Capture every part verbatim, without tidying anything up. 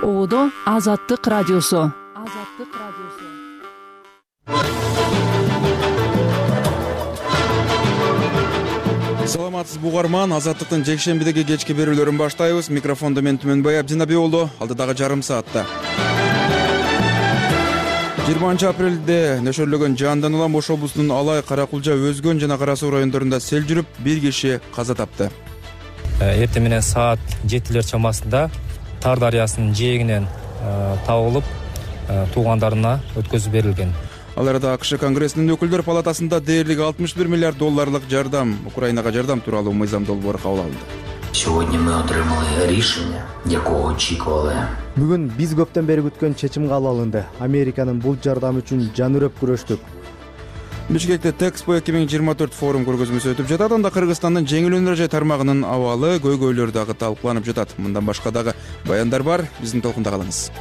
Оодо Азаттык радиосу. Азаттык радиосу. Саламатсыз бугарман, Азаттыктын жекшембидеги кечки берүүлөрүн баштайбыз. Микрофондо мен Түмөнбай Абдинабиулу, алдыдагы жарым саатта. жыйырманчы апрелде нөшөрлөгөн жаандан улам Ош облусунун Алай, Каракулжа, Өзгөн жана Кара Суу райондорунда сел жүрүп, бир киши каза тапты. Эртең менен саат жетилер чамасында Тар дарыясынын жээгинен табылып, туугандарына өткөзүп берилген. Ал арада АКШ Конгрессинин өкүлдөр палатасында дээрлик алтымыш бир миллиард долларлык жардам, Украинага жардам тууралуу мыйзам долбоору кабыл алынды. Сьогодні ми отримали рішення, якого очікували. Бүгүн биз көптөн бери күткөн чечим кабыл алынды. Американын бул жардам үчүн жан үрөп күрөштүк. Бишкекте Тэкспо эки миң жыйырма төрт форум көргөзмөсү өтүп жатат. Анда Кыргызстандын жеңил өнөр жай тармагынын абалы, көйгөйлөрү дагы талкууланып жатат. Мындан башка дагы баяндар бар. Биздин толкунда калыңыз.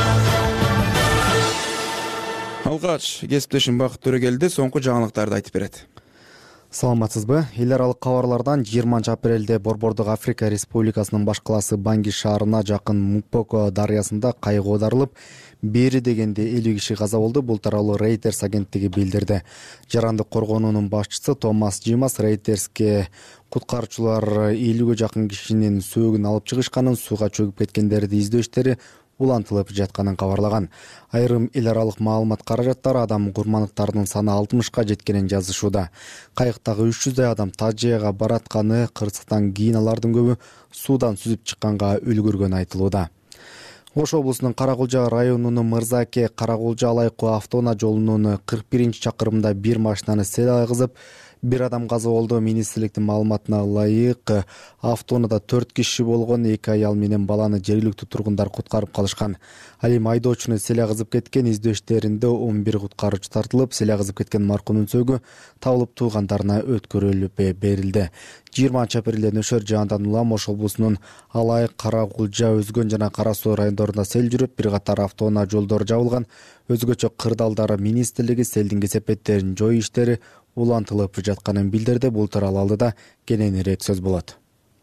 Алгач кесиптешим Бакыт Төрөгелди соңку жаңылыктарды айтып берет. Саламатсызбы? Эл аралык кабарлардан жыйырманчы апрелде Борбордук Африка Республикасынын баш калаасы Банги шаарына жакын Мукпоко дарыясында кайык оодарылып, бери дегенде элүү киши каза болду. Бул тууралуу Reuters агенттиги билдирди. Жарандык коргоонунун башчысы Томас Джимас Reuters'ке куткаруучулар элүүгө жакын кишинин сөөгүн алып чыгышканын, сууга чөгүп кеткендерди издөө иштери улантылып жатканын кабарлаган. Айрым эл аралык маалымат каражаттары адам курмандыктарынын саны алтымышка жеткенин жазышууда. Кайыктагы үч жүздөй адам Тажияга баратканы, кырсыктан кийин алардын көбү суудан сүзүп чыкканга үлгүргөнү айтылууда. Ош облусунун Каракулжа районунун Мырзаке Каракулжа Алайкуу автоунаа жолунун кырк биринчи чакырымында бир машинаны сел айгызып, бир адам каза болду. Министрликтин маалыматына ылайык, автоунаада төрт киши болгон, эки аял менен баланы жергиликтүү тургундар куткарып калышкан. Ал эми айдоочуну сел айгызып кеткен. Издөө иштеринде он бир куткаруучу тартылып, сел айгызып кеткен маркумдун сөөгү табылып туугандарына өткөрүлүп берилди. жыйырманчы апрелде нөшөр жаандан улам Ош облусунун Алай, Каракулжа, Өзгөн жана Кара Суу райондорунда сел жүрүп, бир катар автоунаа жолдору жабылган. Өзгөчө кырдаалдары министрлиги селдин кесепеттерин жою иштери улантылып жатканын билдирди. Бул тууралуу алдыда кененирээк сөз болот.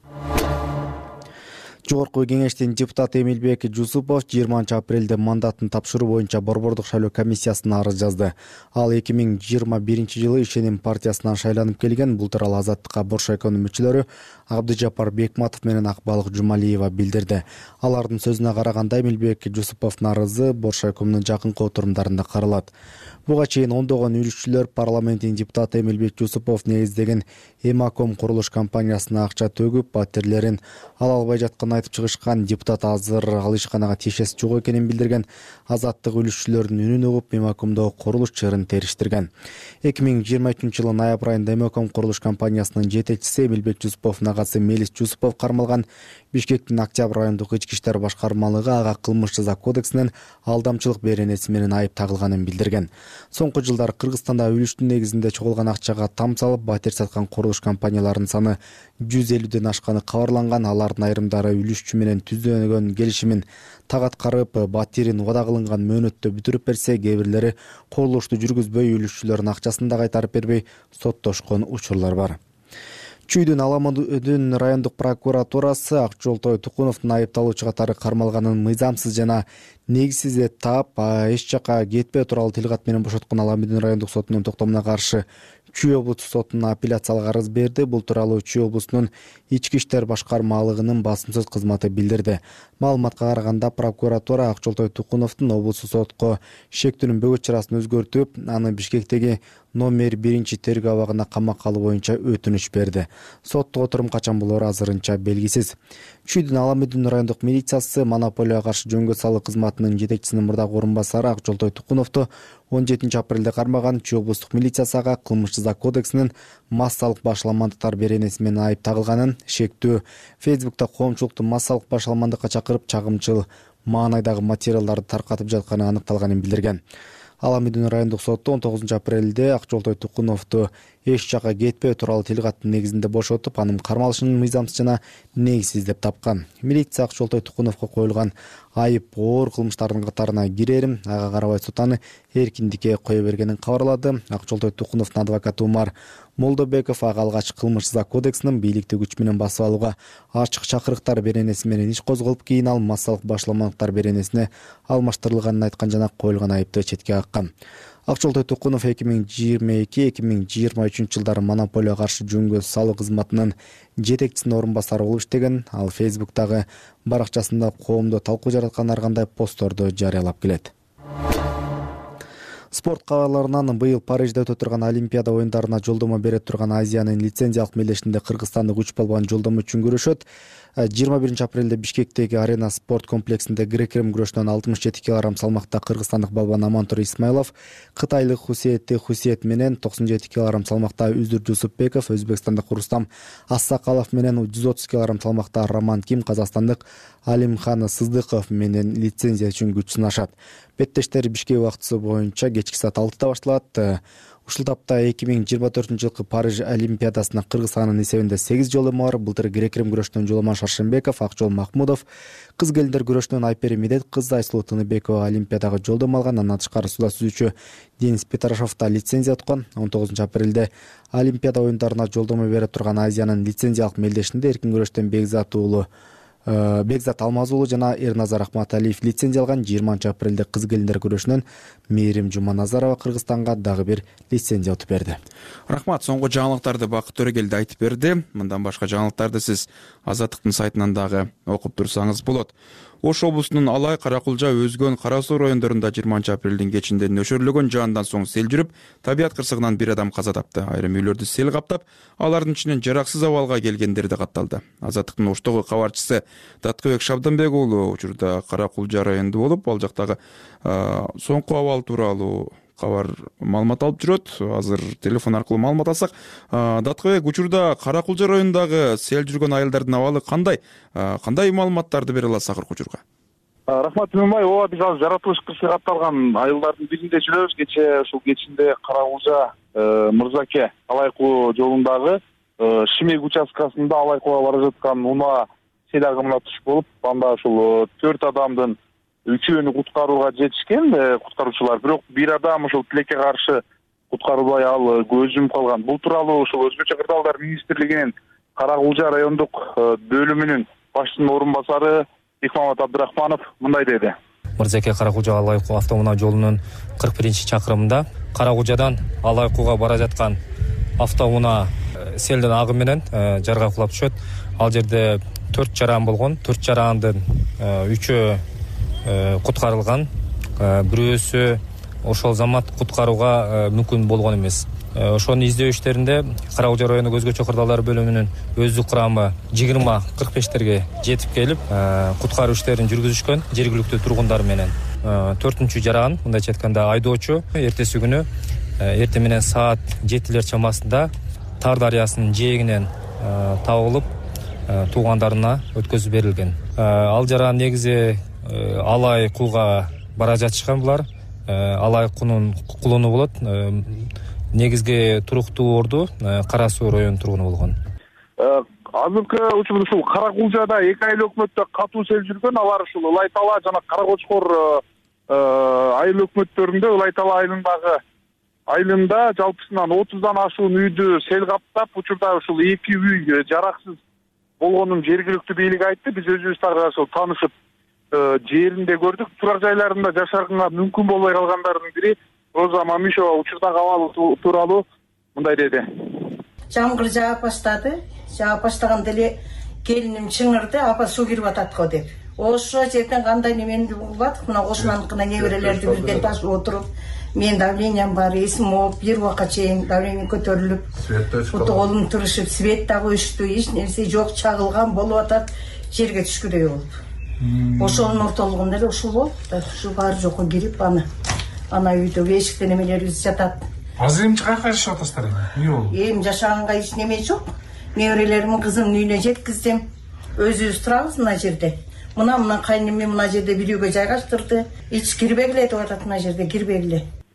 Жогорку кеңештин депутаты Эмилбек Жусупов жыйырманчы апрелде мандатын тапшыруу боюнча Борбордук шайлоо комиссиясына арыз жазды. Ал эки миң жыйырма биринчи жылы Ишеним партиясынан шайланып келген. Бул тууралуу Азаттыкка Боршайконун мүчөлөрү Абдыжапар Бекматов менен Акбалык Жумалиева билдирди. Алардын сөзүнө караганда Эмилбек Жусуповдун арызы Боршайкомдун жакынкы отурумдарында каралат. Буга чейин ондогон үлүшчүлөр парламенттин депутаты Эмилбек Жусупов негиздеген Эмаком курулуш компаниясына акча төгүп, паттерлерин ала албай жатканын айтып чыгышкан. Депутат азыр ал ишканага тиешеси жок экенин билдирген. Азаттык үлүшчүлөрдүн үнүн угуп, Эмакомдогу курулуш чырын териштирген. эки миң жыйырма үчүнчү жылы ноябрь айында Эмаком курулуш компаниясынын жетекчиси Эмилбек Жусуповдун агасы Мелис Жусупов кармалган. Бишкектин Октябрь райондук ички иштер башкармалыгы ага кылмыш жаза кодексинен алдамчылык беренеси менен айып тагылганын билдирген. Соңку жылдары Кыргызстанда үлүштүн негизинде чогулган акчага там салып, батир саткан курулуш компанияларынын саны жүз элүүдөн ашканы кабарланган. Алардын айрымдары үлүшчү менен түзүлгөн келишимин так аткарып, батирин убада кылынган мөөнөттө бүтүрүп берсе, кээ бирлери курулушту жүргүзбөй, үлүшчүлөрдүн акчасын да кайтарып бербей соттошкон учурлар бар. Чүйдүн Аламөдүн райондук прокуратурасы Акжолтой Тукуновдун айыпталуучу катары кармалганын мыйзамсыз жана негизсиз деп таап, эч жака кетпөө тууралуу тилкат менен бошоткон Аламөдүн райондук сотунун токтомуна каршы Чүй облустук сотуна апелляциялык арыз берди. Бул тууралуу Чүй облусунун ички иштер башкармалыгынын басым сөз кызматы билдирди. Маалыматка караганда, прокуратура Акжолтой Тукуновдун облустук сотко шектүүнүн бөгөт чарасын өзгөртүп, аны Бишкектеги номер биринчи тергөө абагына камакка алуу боюнча өтүнүч берди. Соттук отурум качан болору азырынча белгисиз. Чүйдүн Аламөдүн райондук милициясы монополияга каршы жөнгө салуу кызматынын жетекчисинин мурдагы орун басары Акжолтой Тукуновду он жетинчи апрелде кармаган. Чүй облустук милициясы ага кылмыш жаза кодексинин массалык башаламандыктар беренеси менен айып тагылганын, шектүү Фейсбукта коомчулукту массалык башаламандыкка чакырып, чагымчыл маанайдагы материалдарды таркатып жатканы аныкталганын билдирген. Аламөдүн райондук соту он тогузунчу апрелде Акжолтой Тукуновду эч жакка кетпөө тууралуу тил каттын негизинде бошотуп, анын кармалышын мыйзамсыз жана негизсиз деп тапкан. Милиция Акчолтой Тукуновго коюлган айып оор кылмыштардын катарына кирерим, ага карабай сот аны эркиндикке кое бергенин кабарлады. Акчолтой Тукуновдун адвокаты Умар Молдобеков ага алгач кылмыш кодексинин бийликти күч менен басып алууга ачык чакырыктар беренеси менен иш козголуп, кийин ал массалык башламалыктар беренесине алмаштырылганын айткан жана коюлган айыпты четке каккан. Акчолтой Тукунов эки миң жыйырма эки эки миң жыйырма үчүнчү жылдары монополия каршы жөнгө салуу кызматынын жетекчисинин орун басары болуп иштеген. Ал Facebook'тагы баракчасында коомдо талкуу жараткан ар кандай постторду жарыялап келет. Спорт кабарларынан быйыл Парижде өтө турган Олимпиада оюндарына жолдомо бере турган Азиянын лицензиялык мелдешинде кыргызстандык үч балбан жолдомо үчүн күрөшөт. жыйырма биринчи апрелде Бишкектеги Арена спорт комплексинде грек-рим күрөшүнөн алтымыш жети килограмм салмакта кыргызстандык балбан Амантур Исмайлов, кытайлык Хусейет Хусейет менен токсон жети килограмм салмакта Үзүр Жусупбеков, өзбекстандык Рустам Ассакалов менен жүз отуз килограмм салмакта Роман Ким, казакстандык Алимхан Сыздыков менен лицензия үчүн күч сынашат. Беттештер Бишкек убактысы боюнча кечки саат алтыда башталат. Ушул тапта эки миң жыйырма төртүнчү жылкы Париж Олимпиадасына Кыргызстандын эсебинде сегиз жолдомо бар. Былтыр грек-рим күрөшүнөн Жоломон Шаршенбеков, Акжол Махмудов, кыз келиндер күрөшүнөн Айпери Медет кызы Айсулуу Тыныбекова Олимпиадага жолдомо алган. Андан тышкары суда сүзүүчү Денис Петрашов да лицензия уткан. он тогузунчу апрелде Олимпиада оюндарына жолдомо бере турган Азиянын лицензиялык мелдешинде эркин күрөштөн Бекзат уулу Бекзат Алмаз уулу жана Эрназар Ахматалиев лицензия алган. жыйырманчы апрелде кыз келиндер күрөшүнөн Мээрим Жуманазарова Кыргызстанга дагы бир лицензия утуп берди. Рахмат, соңку жаңылыктарды Бакыт Төрөгелди айтып берди. Мындан башка жаңылыктарды сиз Азаттыктын сайтынан дагы окуп турсаңыз болот. Ош облусунун Алай, Каракулжа, Өзгөн, Кара Суу райондорунда жыйырманчы апрелдин кечинде нөшөрлөгөн жаандан соң сел жүрүп, табият кырсыгынан бир адам каза тапты. Айрым үйлөрдү сел каптап, алардын ичинен жараксыз абалга келгендер да катталды. Азаттыктын Оштогу кабарчысы Таткыбек Шабданбек уулу учурда Каракулжа районунда болуп, ал жактагы соңку абал тууралуу кабар маалымат алып жүрөт. Азыр телефон аркылуу маалымат алсак, Таткыбек, учурда Каракулжа районундагы сел жүргөн айылдардын абалы кандай? Кандай маалыматтарды бере аласыз акыркы учурга? Рахмат Түмөнбай, ооба биз азыр жаратылыш кырсыгы катталган айылдардын биринде жүрөбүз. Кечээ ушул кечинде Каракулжа Мырзаке Алайкуу жолундагы Шимек участкасында Алайкууга бара жаткан унаа сел агымына туш болуп, анда ушул төрт адамдын үчөөнү куткарууга жетишкен куткаруучулар, бирок бир адам ушул тилекке каршы куткарылбай ал көз жумуп калган. Бул тууралуу ушул Өзгөчө кырдаалдар министрлигинин Каракулжа райондук бөлүмүнүн башчысынын орун басары Бекмамат Абдрахманов мындай деди. Мырзаке Каракулжа Алайкуу автоунаа жолунун кырк биринчи чакырымында Каракулжадан Алайкууга бара жаткан автоунаа селдин агы менен жарга кулап түшөт. Ал жерде төрт жаран болгон, төрт жарандын үчөө куткарылган, бирөөсү ошол замат куткарууга мүмкүн болгон эмес. Ошонун издөө иштеринде Каракулжа районук Өзгөчө кырдаалдар бөлүмүнүн өздүк курамы жыйырма кырк бештерге жетип келип, куткаруу иштерин жүргүзүшкөн жергиликтүү тургундар менен. Төртүнчү жаран, мындайча айтканда айдоочу, эртеси күнү эртең менен саат жетилер чамасында Тар дарыясынын жээгинен табылып, туугандарына өткөзүп берилген. Ал жаран негизи Алайкууга бара жатышкан булар. Алайкуунун кулуну болот. Негизги туруктуу орду Кара Суу районунун тургуну болгон. Азыркы учурда ушул Каракулжада эки айыл өкмөттө катуу сел жүргөн. Алар ушул Ылай Тала жана Кара Кочкор айыл өкмөттөрүндө Ылай Тала айылындагы айылында жалпысынан отуздан ашуун үйдү сел каптап, учурда ушул эки үй жараксыз болгонун жергиликтүү бийлик айтты. Биз өзүбүз дагы ошол таанышып жеринде көрдүк. Турак жайларында жашарга мүмкүн болбой калгандардын бири Роза Мамишова учурдагы абалы тууралуу мындай деди. Жамгыр жаап баштады. Жаап баштаганда эле келиним чыңырды, апа суу кирип атат го деп. Ошо жерден кандай немени булат, мына кошунаныкына неберелерди бирден ташып отуруп, мен давлениям бар, эсим ооп, бир убакка чейин давление көтөрүлүп, колум турушуп, свет дагы өчтү, эч нерсе жок, чагылган болуп атат, жерге түшкүдөй болуп. Ошонун ортолугунда эле ушул болуп, ушу баары жокко кирип аны ана үйдөгү эшикте немелерибиз жатат. Азыр эмне кайка жашап атасыздар эми? Эмне болду? Эми жашаганга эч неме жок. Неберелеримдин кызымдын үйүнө жеткиздим. Өзүбүз турабыз мына жерде. Мына мына кайнымы мына жерде бир үйгө жайгаштырды. Эч кирбегиле деп атат, мына жерде кирбегиле.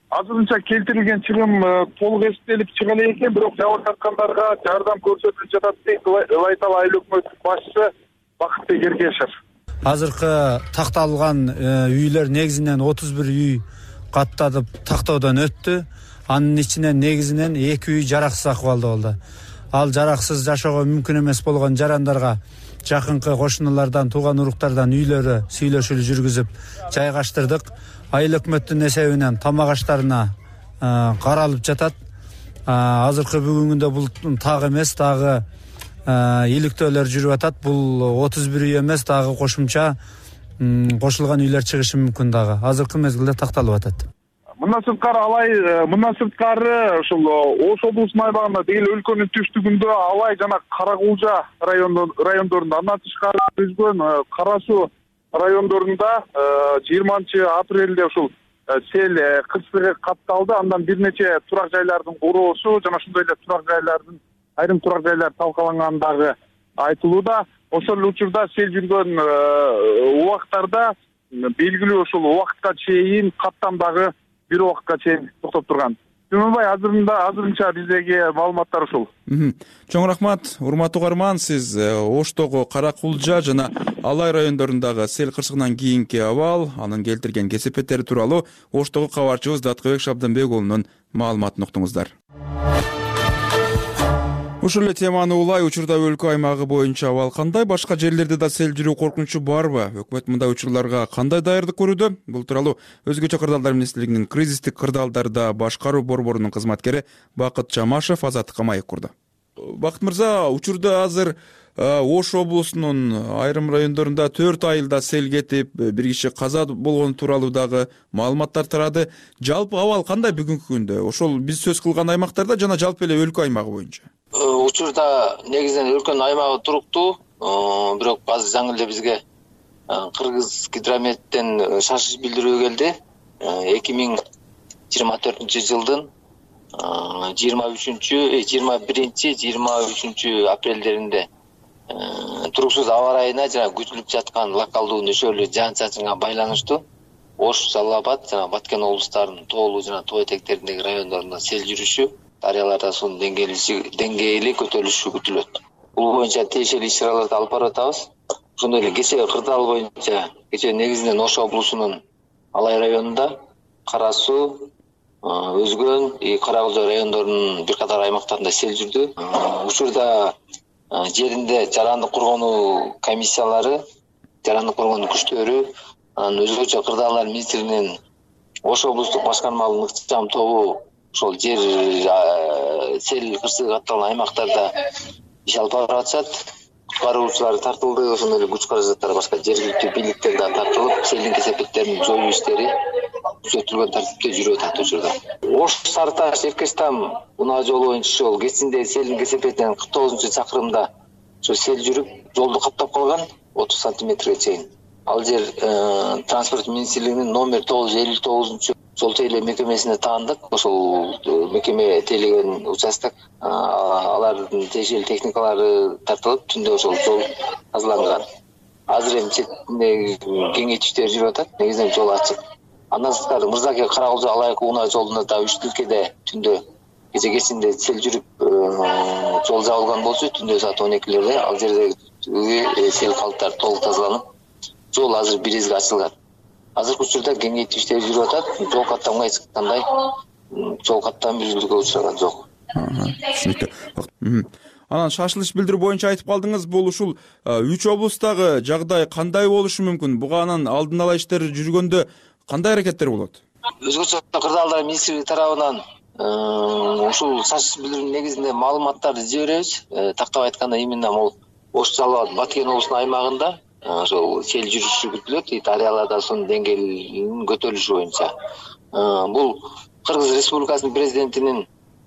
азырынча келтирилген чыгым толук эстелип чыга элек экен, бирок жабыр тарткандарга жардам көрсөтүлүп жатат дейт Ылай тал айыл өкмөтүнүн башчысы Бакытбек Эргешев. Азыркы такталган үйлөр негизинен отуз бир үй катталып тактоодон өттү. Анын ичинен негизинен эки үй жараксыз акыбалда болду. Ал жараксыз жашоого мүмкүн эмес болгон жарандарга жакынкы кошуналардан, тууган уруктардан үйлөрү сүйлөшүүлү жүргүзүп жайгаштырдык. Айыл өкмөттүн эсебинен тамак аштарына каралып жатат. Азыркы бүгүнгүндө бул так эмес, дагы иликтөөлөр жүрүп атат. Бул отуз бир үй эмес, дагы кошумча кошулган үйлөр чыгышы мүмкүн дагы. Азыркы мезгилде такталып атат. Мындан сырткары Алай, мындан сырткары ушул Ош облусунун айбагында деги өлкөнүн түштүгүндө Алай жана Каракулжа райондорунда, андан тышкары Өзгөн, Кара Суу райондорунда жыйырманчы апрелде ушул сел кырсыгы катталды. Андан бир нече турак жайлардын куроосу жана ошондой эле турак жайлардын айрым турак жайлар талкалангандыгы айтылууда. Ошол учурда сел жүргөн убактарда белгилүү ушул убакытка чейин каттамдагы бир убакытка чейин токтоп турган. Түмөнбай, азырында азырынча биздеги маалыматтар ушул. Чоң рахмат, урматтуу угарман, сиз Оштогу Каракулжа жана Алай райондорундагы сел кырсыгынан кийинки абал, анын келтирген кесепеттери тууралуу Оштогу кабарчыбыз Даткыбек Шабданбек уулунун маалыматын уктуңуздар. Ушул эле теманы улай, учурда өлкө аймагы боюнча абал кандай, башка жерлерде да сел жүрүү коркунучу барбы? Өкмөт мындай учурларга кандай даярдык көрүүдө? Бул тууралуу Өзгөчө кырдаалдар министрлигинин кризистик кырдаалдарда башкаруу борборунун кызматкери Бакыт Чамашев Азаттыкка маек курду. Бакыт мырза, учурда азыр Ош облусунун айрым райондорунда төрт айылда сел кетип, бир киши каза болгону тууралуу дагы маалыматтар тарады. Жалпы абал кандай бүгүнкү күндө? Ошол биз сөз кылган аймактарда жана жалпы эле өлкө аймагы боюнча? Учурда негизинен өлкөнүн аймагы туруктуу, бирок азыр жаңы эле бизге Кыргыз гидрометтен шашыш билдирүү келди. эки миң жыйырма төртүнчү жылдын жыйырма үчүнчү, жыйырма биринчи, жыйырма үчүнчү апрелдеринде туруксуз аба ырайына жана күтүлүп жаткан локалдуу нөшөлүү жаан-чачынга байланыштуу Ош, Жалал Абад жана Баткен облустарынын тоолуу жана тоо этектериндеги райондорунда сел жүрүшү, дарыяларда суунун деңгээли көтөрүлүшү күтүлөт. Бул боюнча тиешелүү иш-чараларды алып барып атабыз. Ошондой эле кечээ кырдаал боюнча кечээ негизинен Ош облусунун Алай районунда, Кара Суу, Өзгөн, Каракулжа райондорунун бир катар аймактарында сел жүрдү. Учурда жеринде жарандык коргонуу комиссиялары, жарандык коргонуу күчтөрү, анан Өзгөчө кырдаалдар министрлигинин Ош облустук башкармалыгынын ыкчам тобу ошол жер сел кырсыгы катталган аймактарда иш алып барып атышат. Куткаруучулар тартылды, ошондой эле күч каражаттары башка жергиликтүү бийликтер да тартылып, селдин кесепеттерин жоюу иштери күчөтүлгөн тартипте жүрүп атат учурда. Ош Сары Таш Эркечтам унаа жолу боюнча ошол кечинде селдин кесепетинен кырк тогузунчу чакырымда ошо сел жүрүп, жолду каптап калган отуз сантиметрге чейин. Ал жер транспорт министрлигинин номер тогуз жүз элүү тогузунчу жол тейлөө мекемесине таандык. Ошол мекеме тейлеген участок, алардын тиешелүү техникалары тартылып, түндө ошол жол тазаланган. Азыр эми четинде кеңейтиштер жүрүп атат, негизинен жол ачык. Андан сырткары Мырзаке Каракулжа Алай унаа жолунда да үч тилкеде түндө кече кечинде сел жүрүп жол жабылган болчу, түндө саат он экилерде ал жердеги сел калыптары толук тазаланып, жол азыр биризге ачылган. Азыркы учурда кеңейтүү иштери жүрүп атат. Жол каттамга эч кандай жол каттам бүзүлүүгө учураган жок. Түшүнүктүү. Анан шашылыш билдирүү боюнча айтып калдыңыз, бул ушул үч облустагы жагдай кандай болушу мүмкүн? Буга анан алдын ала иштер жүргөндө кандай аракеттер болот? Өзгөчө кырдаалдар министрлиги тарабынан ушул шашылыш билдирүүнүн негизинде маалыматтарды издей беребиз. Тактап айтканда, именно могу Ош, Жалал Абад, Баткен облусунун аймагында ошол сел жүрүшү күтүлөт, дарыяларда суунун деңгээлинин көтөрүлүшү боюнча. Бул Кыргыз Республикасынын президентинин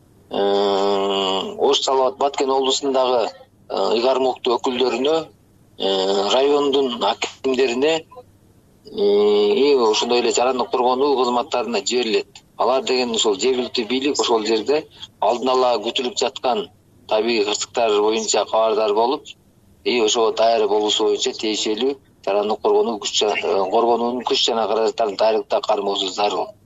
Ош, Жалал Абад, Баткен облусундагы ыйгармуктуу өкүлдөрүнө, райондун акимдерине, ошондой эле жарандык коргонуу кызматтарына жиберилет. Алар деген ошол жергиликтүү бийлик ошол жерде алдын ала күтүлүп жаткан табигый кырсыктар боюнча кабардар болуп, и ошого даяр болуусу боюнча тиешелүү жарандык коргонуу күч коргонуунун күч жана каражаттарын дайрылыкта кармоосу зарыл.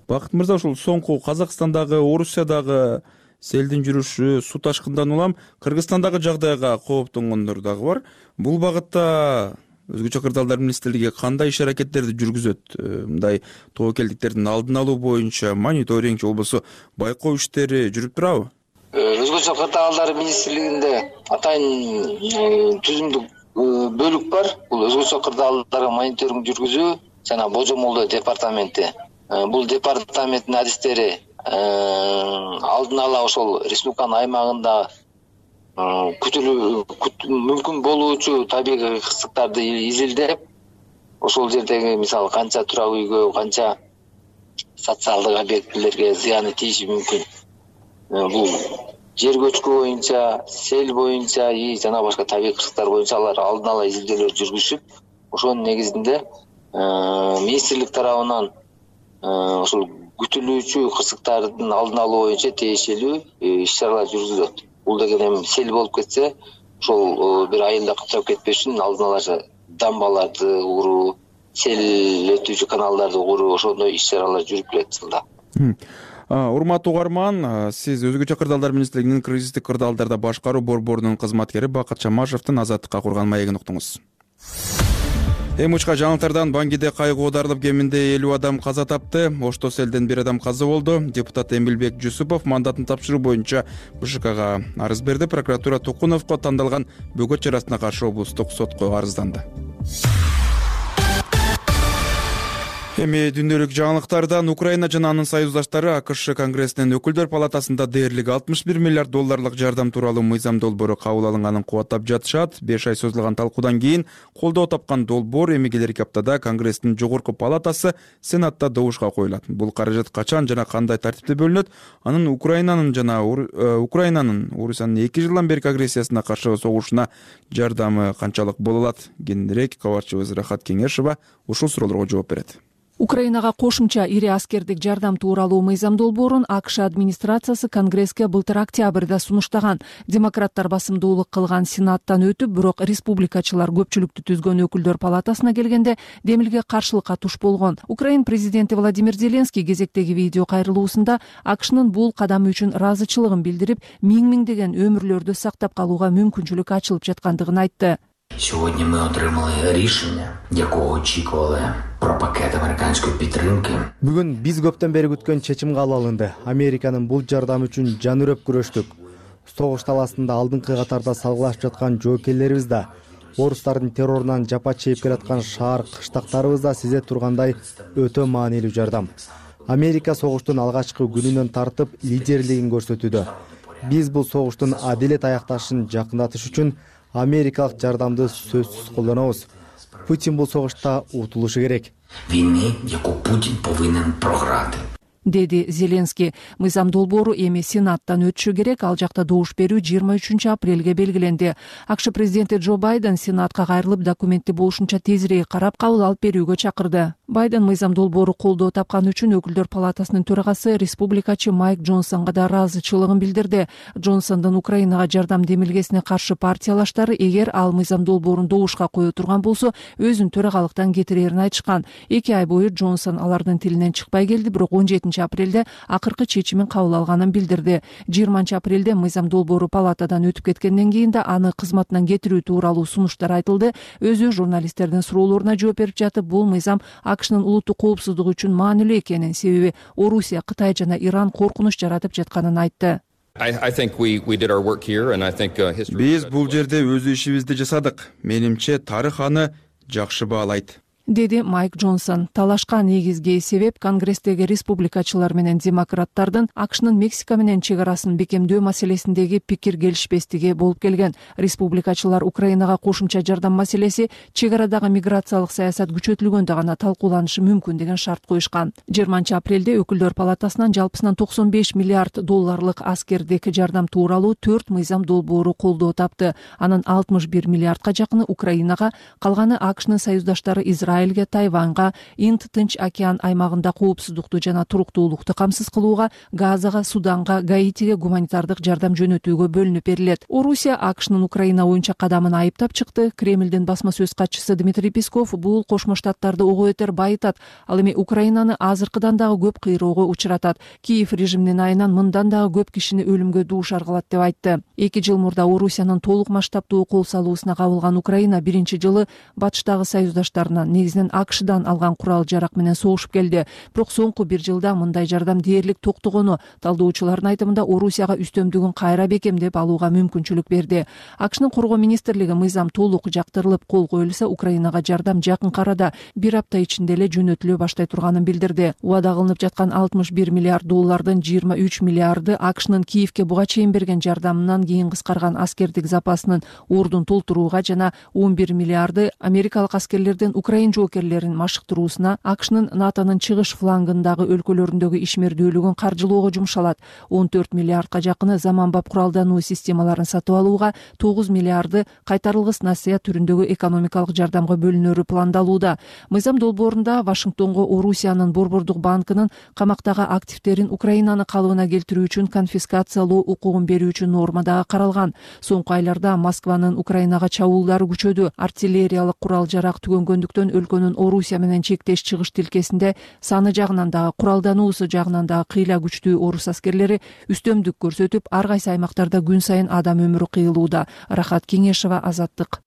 Бакыт мырза, ушул соңку Казакстандагы, Орусиядагы селдин жүрүшү, суу ташкындан улам Кыргызстандагы жагдайга кооптонгондор дагы бар. Бул багытта өзгөчө кырдаалдар министрлиги кандай иш аракеттерди жүргүзөт? Мындай тобокелдиктердин алдын алуу боюнча мониторинг же болбосо байкоо иштери жүрүп турабы? Өзгөчө кырдаалдар министрлигинде атайын түзүмдүк бөлүк бар. Бул өзгөчө кырдаалдарга мониторинг жүргүзүү жана божомолдоо департаменти. Бул департаменттин адистери алдын ала ошол республиканын аймагында күтүлүү мүмкүн болуучу табигый кырсыктарды изилдеп, ошол жердеги мисалы канча турак үйгө, канча социалдык объектилерге зыяны тийиши мүмкүн. Бул жер көчкү боюнча, сел боюнча и жана башка табигый кырсыктар боюнча алар алдын ала изилдөөлөр жүргүзүп, ошонун негизинде министрлик тарабынан ошол күтүлүүчү кырсыктардын алдын алуу боюнча тиешелүү иш-чаралар жүргүзүлөт. Бул деген эми сел болуп кетсе, ошол бир айылда каптап кетпеш үчүн алдын ала дамбаларды куруу, сел өтүүчү каналдарды куруу, ошондой иш-чаралар жүрүп келет жылда. Урматтуу угарман, сиз өзгөчө кырдаалдар министрлигинин кризистик кырдаалдарда башкаруу борборунун кызматкери Бакыт Чамашевдин Азаттыкка курган маегин уктуңуз. Эми учка жаңылыктардан Бангиде кайгы оодарылып кеминде элүү адам каза тапты. Ошто селден бир адам каза болду. Депутат Эмилбек Жусупов мандатын тапшыруу боюнча БШКга арыз берди. Прокуратура Токуновго тандалган бөгөт чарасына каршы облустук сотко арызданды. Эми дүндөлүк жаңылыктардан Украина жана анын союздаштары АКШ Конгрессинин өкүлдөр палатасында дээрлик алтымыш бир миллиард долларлык жардам тууралуу мыйзам долбоору кабыл алынганын кубаттап жатышат. беш ай созулган талкуудан кийин колдоо тапкан долбоор эми келерки аптада Конгресстин жогорку палатасы Сенатта добушка коюлат. Бул каражат качан жана кандай тартипте бөлүнөт? Анын Украинанын жана Украинанын Орусиянын эки жылдан берки агрессиясына каршы согушуна жардамы канчалык боло алат? Кененирээк кабарчыбыз Рахат Кеңешова ушул суроолорго жооп берет. Украинага кошумча ири аскердик жардам тууралуу мыйзам долбоорун АКШ администрациясы Конгресске былтыр октябрда сунуштаган. Демократтар басымдуулук кылган Сенаттан өтүп, бирок республикачылар көпчүлүктү түзгөн өкүлдөр палатасына келгенде демилге каршылыкка туш болгон. Украин президенти Владимир Зеленский кезектеги видео кайрылуусунда АКШнын бул кадамы үчүн ыраазычылыгын билдирип, миң-миңдеген өмүрлөрдү сактап калууга мүмкүнчүлүк ачылып жаткандыгын айтты. Сьогодні ми отримали рішення, якого очікували про пакет американської підтримки. Бүгүн биз көптөн бери күткөн чечим кабыл алынды. Американын бул жардамы үчүн жан үрөп күрөштүк. Согуш таласында алдыңкы катарда салгылашып жаткан жоокерлерибиз да, орустардын террорунан жапа чегип келаткан шаар кыштактарыбыз да сезе тургандай өтө маанилүү жардам. Америка согуштун алгачкы күнүнөн тартып лидерлигин көрсөтүүдө. Биз бул согуштун адилет аякташын жакындатыш үчүн америкалык жардамды сөзсүз колдонобуз. Путин бул согушта утулушу керек. Війни, яку Путін повинен програти. Деди Зеленский. Мыйзам долбоору эми Сенаттан өтүшү керек. Ал жакта добуш берүү жыйырма үчүнчү апрелге белгиленди. АКШ президенти Джо Байден Сенатка кайрылып документти болушунча тезирээк карап кабыл алып берүүгө чакырды. Байден мыйзам долбоору колдоо тапкан үчүн өкүлдөр палатасынын төрагасы республикачы Майк Джонсонго да ыраазычылыгын билдирди. Джонсондун Украинага жардам демилгесине каршы партиялаштары эгер ал мыйзам долбоорун добушка кое турган болсо, өзүн төрагалыктан кетирерин айтышкан. Эки ай бою Джонсон алардын тилинен чыкпай келди, бирок он жетинчи апрелде акыркы чечимин кабыл алганын билдирди. жыйырманчы апрелде мыйзам долбоору палатадан өтүп кеткенден кийин да аны кызматынан кетирүү тууралуу сунуштар айтылды. Өзү журналисттердин суроолоруна жооп берип жатып, бул мыйзам АКШнын улуттук коопсуздугу үчүн маанилүү экенин, себеби Орусия, Кытай жана Иран коркунуч жаратып жатканын айтты. Биз бул жерде өз ишибизди жасадык. Менимче тарых аны жакшы баалайт, деди Майк Джонсон. Талашка негизги себеп Конгресстеги республикачылар менен демократтардын АКШнын Мексика менен чек арасын бекемдөө маселесиндеги пикир келишпестиги болуп келген. Республикачылар Украинага кошумча жардам маселеси чек арадагы миграциялык саясат күчөтүлгөндө гана талкууланышы мүмкүн деген шарт коюшкан. жыйырманчы апрелде өкүлдөр палатасынан жалпысынан токсон беш миллиард долларлык аскердик жардам тууралуу төрт мыйзам долбоору колдоо тапты. Анын алтымыш бир миллиардка жакыны Украинага, калганы АКШнын союздаштары Израиль Израилге, Тайваньга, Инд Тынч океан аймагында коопсуздукту жана туруктуулукту камсыз кылууга, Газага, Суданга, Гаитиге гуманитардык жардам жөнөтүүгө бөлүнүп берилет. Орусия АКШнын Украина боюнча кадамын айыптап чыкты. Кремлдин басма сөз катчысы Дмитрий Песков бул Кошмо Штаттарды ого бетер байытат, ал эми Украинаны азыркыдан дагы көп кыйроого учуратат. Киев режиминин айынан мындан дагы көп кишини өлүмгө дуушар кылат деп айтты. Эки жыл мурда Орусиянын толук масштабтуу кол салуусуна кабылган Украина биринчи жылы батыштагы союздаштарынан, негизинен АКШдан алган курал жарак менен согушуп келди. Бирок соңку бир жылда мындай жардам дээрлик токтогону талдоочулардын айтымында Орусияга үстөмдүгүн кайра бекемдеп алууга мүмкүнчүлүк берди. АКШнын коргоо министрлиги мыйзам толук жактырылып кол коюлса, Украинага жардам жакынкы арада бир апта ичинде эле жөнөтүлө баштай турганын билдирди. Убада кылынып жаткан алтымыш бир миллиард доллардын жыйырма үч миллиарды АКШнын Киевке буга чейин берген жардамынан кийин кыскарган аскердик запасынын ордун толтурууга жана он бир миллиарды америкалык аскерлердин украин жоокерлерин машыктыруусуна, АКШнын НАТОнун чыгыш флангындагы өлкөлөрүндөгү ишмердүүлүгүн каржылоого жумшалат. он төрт миллиардка жакыны заманбап куралдануу системаларын сатып алууга, тогуз миллиарды кайтарылгыс насыя түрүндөгү экономикалык жардамга бөлүнөрү пландалууда. Мыйзам долбоорунда Вашингтонго Орусиянын Борбордук банкынын камактагы активдерин Украинаны калыбына келтирүү үчүн конфискациялоо укугун берүү үчүн норма дагы каралган. Соңку айларда Москванын Украинага чабуулдары күчөдү. Артиллериялык курал жарак түгөнгөндүктөн өлкөнүн Орусия менен чектеш чыгыш тилкесинде саны жагынан дагы, куралдануусу жагынан дагы кыйла күчтүү орус аскерлери үстөмдүк көрсөтүп, ар кайсы аймактарда күн сайын адам өмүрү кыйылууда. Рахат Кеңешева, Азаттык.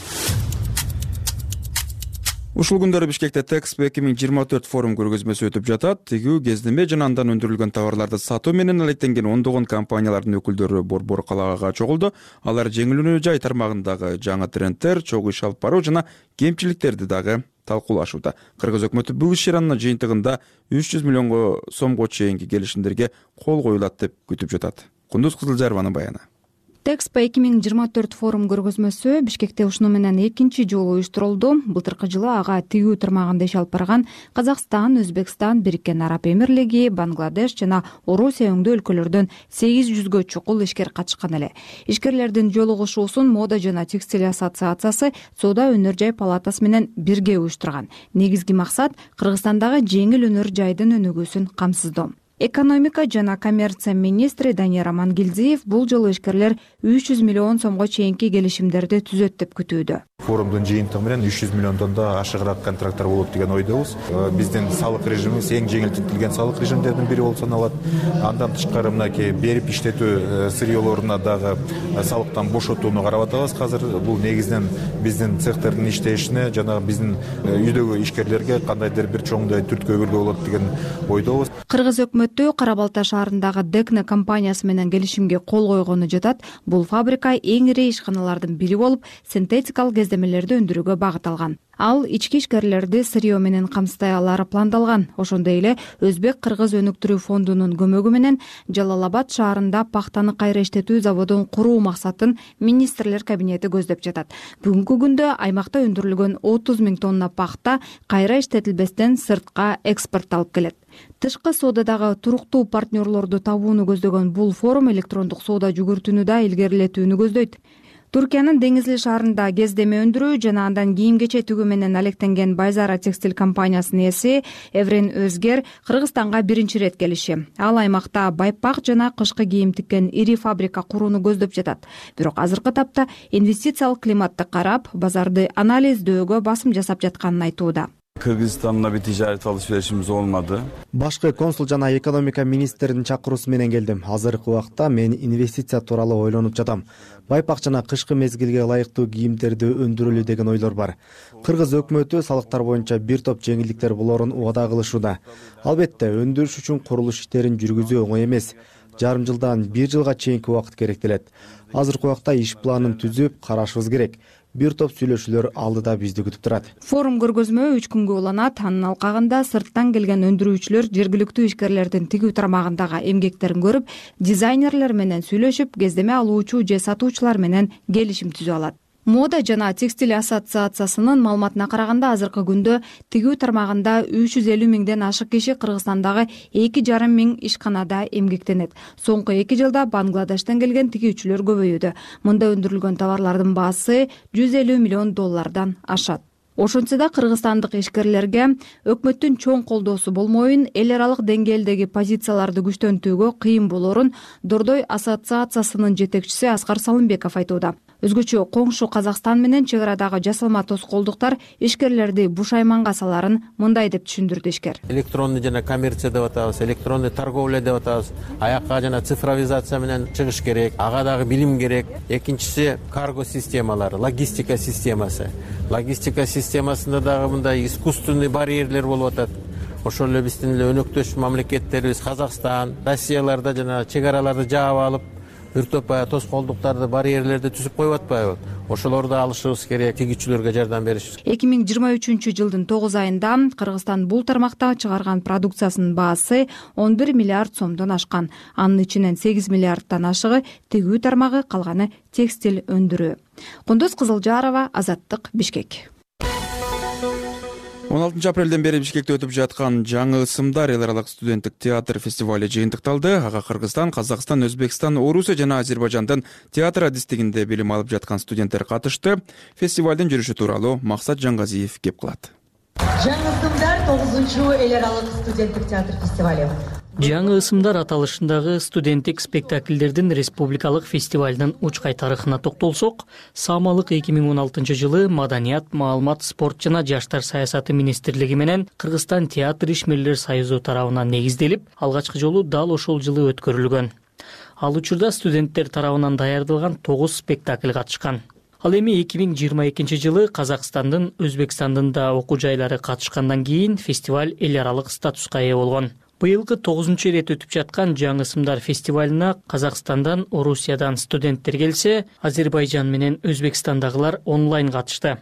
Ушул күндөрү Бишкекте Тэкспо эки миң жыйырма төрт форум көргөзмөсү өтүп жатат. Тигүү, кездеме жана андан өндүрүлгөн товарларды сатуу менен алектенген ондогон компаниялардын өкүлдөрү Борбор калаага чогулду. Алар жеңил өнөр жай тармагындагы жаңы трендтер, чогуу иш алып баруу жана кемчиликтерди дагы талкуулашууда. Кыргыз өкмөтү бул иш-чаранын жыйынтыгында үч жүз миллионго сомго чейинки келишимдерге кол коюлат деп күтүп жатат. Кундуз Кызылжарованын баяны. Тэкспо эки миң жыйырма төрт форум көргөзмөсү Бишкекте ушуну менен экинчи жолу уюштурулду. Былтыркы жылы ага тигүү тармагында иш алып барган Казакстан, Өзбекстан, Бириккен Араб Эмирлиги, Бангладеш жана Орусия өңдүү өлкөлөрдөн сегиз жүзгө чукул ишкер катышкан эле. Ишкерлердин жолугушуусун Мода жана Текстиль ассоциациясы Соода өнөр жай палатасы менен бирге уюштурган. Негизги максат Кыргызстандагы жеңил өнөр жайдын өнүгүүсүн камсыздоо. Экономика жана коммерция министри Данияр Амангелдиев бул жолу ишкерлер үч жүз миллион сомго чейинки келишимдерди түзөт деп күтүүдө. Форумдун жыйынтыгы менен үч жүз миллиондон да ашыгыраак контракттар болот деген ойдобуз. Биздин салык режимибиз эң жеңилдетилген салык режимдердин бири болуп саналат. Андан тышкары мынакей берип иштетүү сырьёлоруна дагы салыктан бошотууну карап атабыз. Азыр бул негизинен биздин цехтердин иштешине жана биздин үйдөгү ишкерлерге кандайдыр бир чоңдой түрткү өгүлгө болот деген ойдобуз. Кыргыз өкмөтү Кара Балта шаарындагы Декне компаниясы менен келишимге кол койгону жатат. Бул фабрика эң ири ишканалардын бири болуп, синтетикалык кездемелерди өндүрүүгө багыт алган. Ал ички ишкерлерди сырьё менен камсыздай алары пландалган. Ошондой эле Өзбек-Кыргыз өнүктүрүү фондунун көмөгү менен Жалал-Абад шаарында пахтаны кайра иштетүү заводун куруу максатын министрлер кабинети көздөп жатат. Бүгүнкү күндө аймакта өндүрүлгөн отуз миң тонна пахта кайра иштетилбестен сыртка экспортталып келет. Тышкы соодадагы туруктуу партнерлорду табууну көздөгөн бул форум электрондук соода жүгүртүүнү да илгерилетүүнү көздөйт. Туркиянын Деңизли шаарында кездеме өндүрүү жана андан кийим-кече тигүү менен алектенген Байзара текстиль компаниясынын ээси Эврен Өзгер Кыргызстанга биринчи ирет келиши. Ал аймакта байпак жана кышкы кийим тиккен ири фабрика курууну көздөп жатат. Бирок азыркы тапта инвестициялык климатты карап, базарды анализдөөгө басым жасап жатканын айтууда. Kırgızistan'la bir ticaret alışverişimiz olmadı. Башкы консул жана экономика министринин чакыруусу менен келдим. Азыркы убакта мен инвестиция тууралуу ойлонуп жатам. Байпак жана кышкы мезгилге ылайыктуу кийимдерди өндүрөлү деген ойлор бар. Кыргыз өкмөтү салыктар боюнча бир топ жеңилдиктер болорун убада кылышууда. Албетте, өндүрүш үчүн курулуш иштерин жүргүзүү оңой эмес. Жарым жылдан бир жылга чейинки убакыт керектелет. Азыркы убакта иш планын түзүп карашыбыз керек. Бир топ сүйлөшүүлөр алдыда бизди күтүп турат. Форум көргөзмө үч күнгө уланат. Анын алкагында сырттан келген өндүрүүчүлөр жергиликтүү ишкерлердин тигүү тармагындагы эмгектерин көрүп, дизайнерлер менен сүйлөшүп, кездеме алуучу же сатуучулар менен келишим түзүп алат. Мода жана Текстиль ассоциациясынын маалыматына караганда, азыркы күндө тигүү тармагында үч жүз элүү миңден ашык киши Кыргызстандагы эки жарым миң ишканада эмгектенет. Соңку эки жылда Бангладештен келген тигүүчүлөр көбөйүүдө. Мында өндүрүлгөн товарлардын баасы жүз элүү миллион доллардан ашат. Ошентсе да кыргызстандык ишкерлерге өкмөттүн чоң колдоосу болмоюн, эл аралык деңгээлдеги позицияларды күчтөнтүүгө кыйын болорун Дордой ассоциациясынын жетекчиси Аскар Салымбеков айтууда. Өзгөчө коңшу Казакстан менен чек арадагы жасалма тоскоолдуктар ишкерлерди бушайманга саларын мындай деп түшүндүрдү ишкер. Электронный жана коммерция деп атабыз, электронный торговля деп атабыз. Аякка жана цифровизация менен чыгыш керек, ага дагы билим керек. Экинчиси карго системалары, логистика системасы. Логистика системасында дагы мындай искусственный барьерлер болуп атат. Ошол эле биздин эле өнөктөш мамлекеттерибиз Казакстан, Россияларда жана чек араларды жаап алып, үртөп баягы тоскоолдуктарды, барьерлерди түзүп коюп атпайбы? Ошолорду алышыбыз керек, тигүүчүлөргө жардам бериш. эки миң жыйырма үчүнчү жылдын тогуз айында Кыргызстан бул тармакта чыгарган продукциясынын баасы он бир миллиард сомдон ашкан. Анын ичинен сегиз миллиардтан ашыгы тигүү тармагы, калганы текстиль өндүрүү. Кундуз Кызылжарова, Азаттык, Бишкек. он алтынчы апрелден бери Бишкекте өтүп жаткан жаңы ысымдар эл аралык студенттик театр фестивале жыйынтыкталды. Ага Кыргызстан, Казакстан, Өзбекстан, Орусия жана Азербайжандын театр адистигинде билим алып жаткан студенттер катышты. Фестивалдын жүрүшү тууралуу Максат Жаңгазиев кеп кылат. Жаңы ысымдар тогузунчу эл аралык студенттик театр фестивале. Жаңы ысымдар аталышындагы студенттик спектакльдердин республикалык фестивалдын учкай тарыхына токтолсок, Самалык эки миң он алтынчы жылы Маданият, маалымат, спорт жана жаштар саясаты министрлиги менен Кыргызстан театр ишмерлер союзу тарабынан негизделип, алгачкы жолу дал ошол жылы өткөрүлгөн. Ал учурда студенттер тарабынан даярдалган тогуз спектакль катышкан. Ал эми эки миң жыйырма экинчи жылы Казакстандын, Өзбекстандын да окуу жайлары катышкандан кийин фестиваль эл аралык статуска ээ болгон. Быйылкы тогузунчу ирет өтүп жаткан жаңы ысымдар фестивалына Казакстандан, Орусиядан студенттер келсе, Азербайжан менен Өзбекстандагылар онлайн катышты.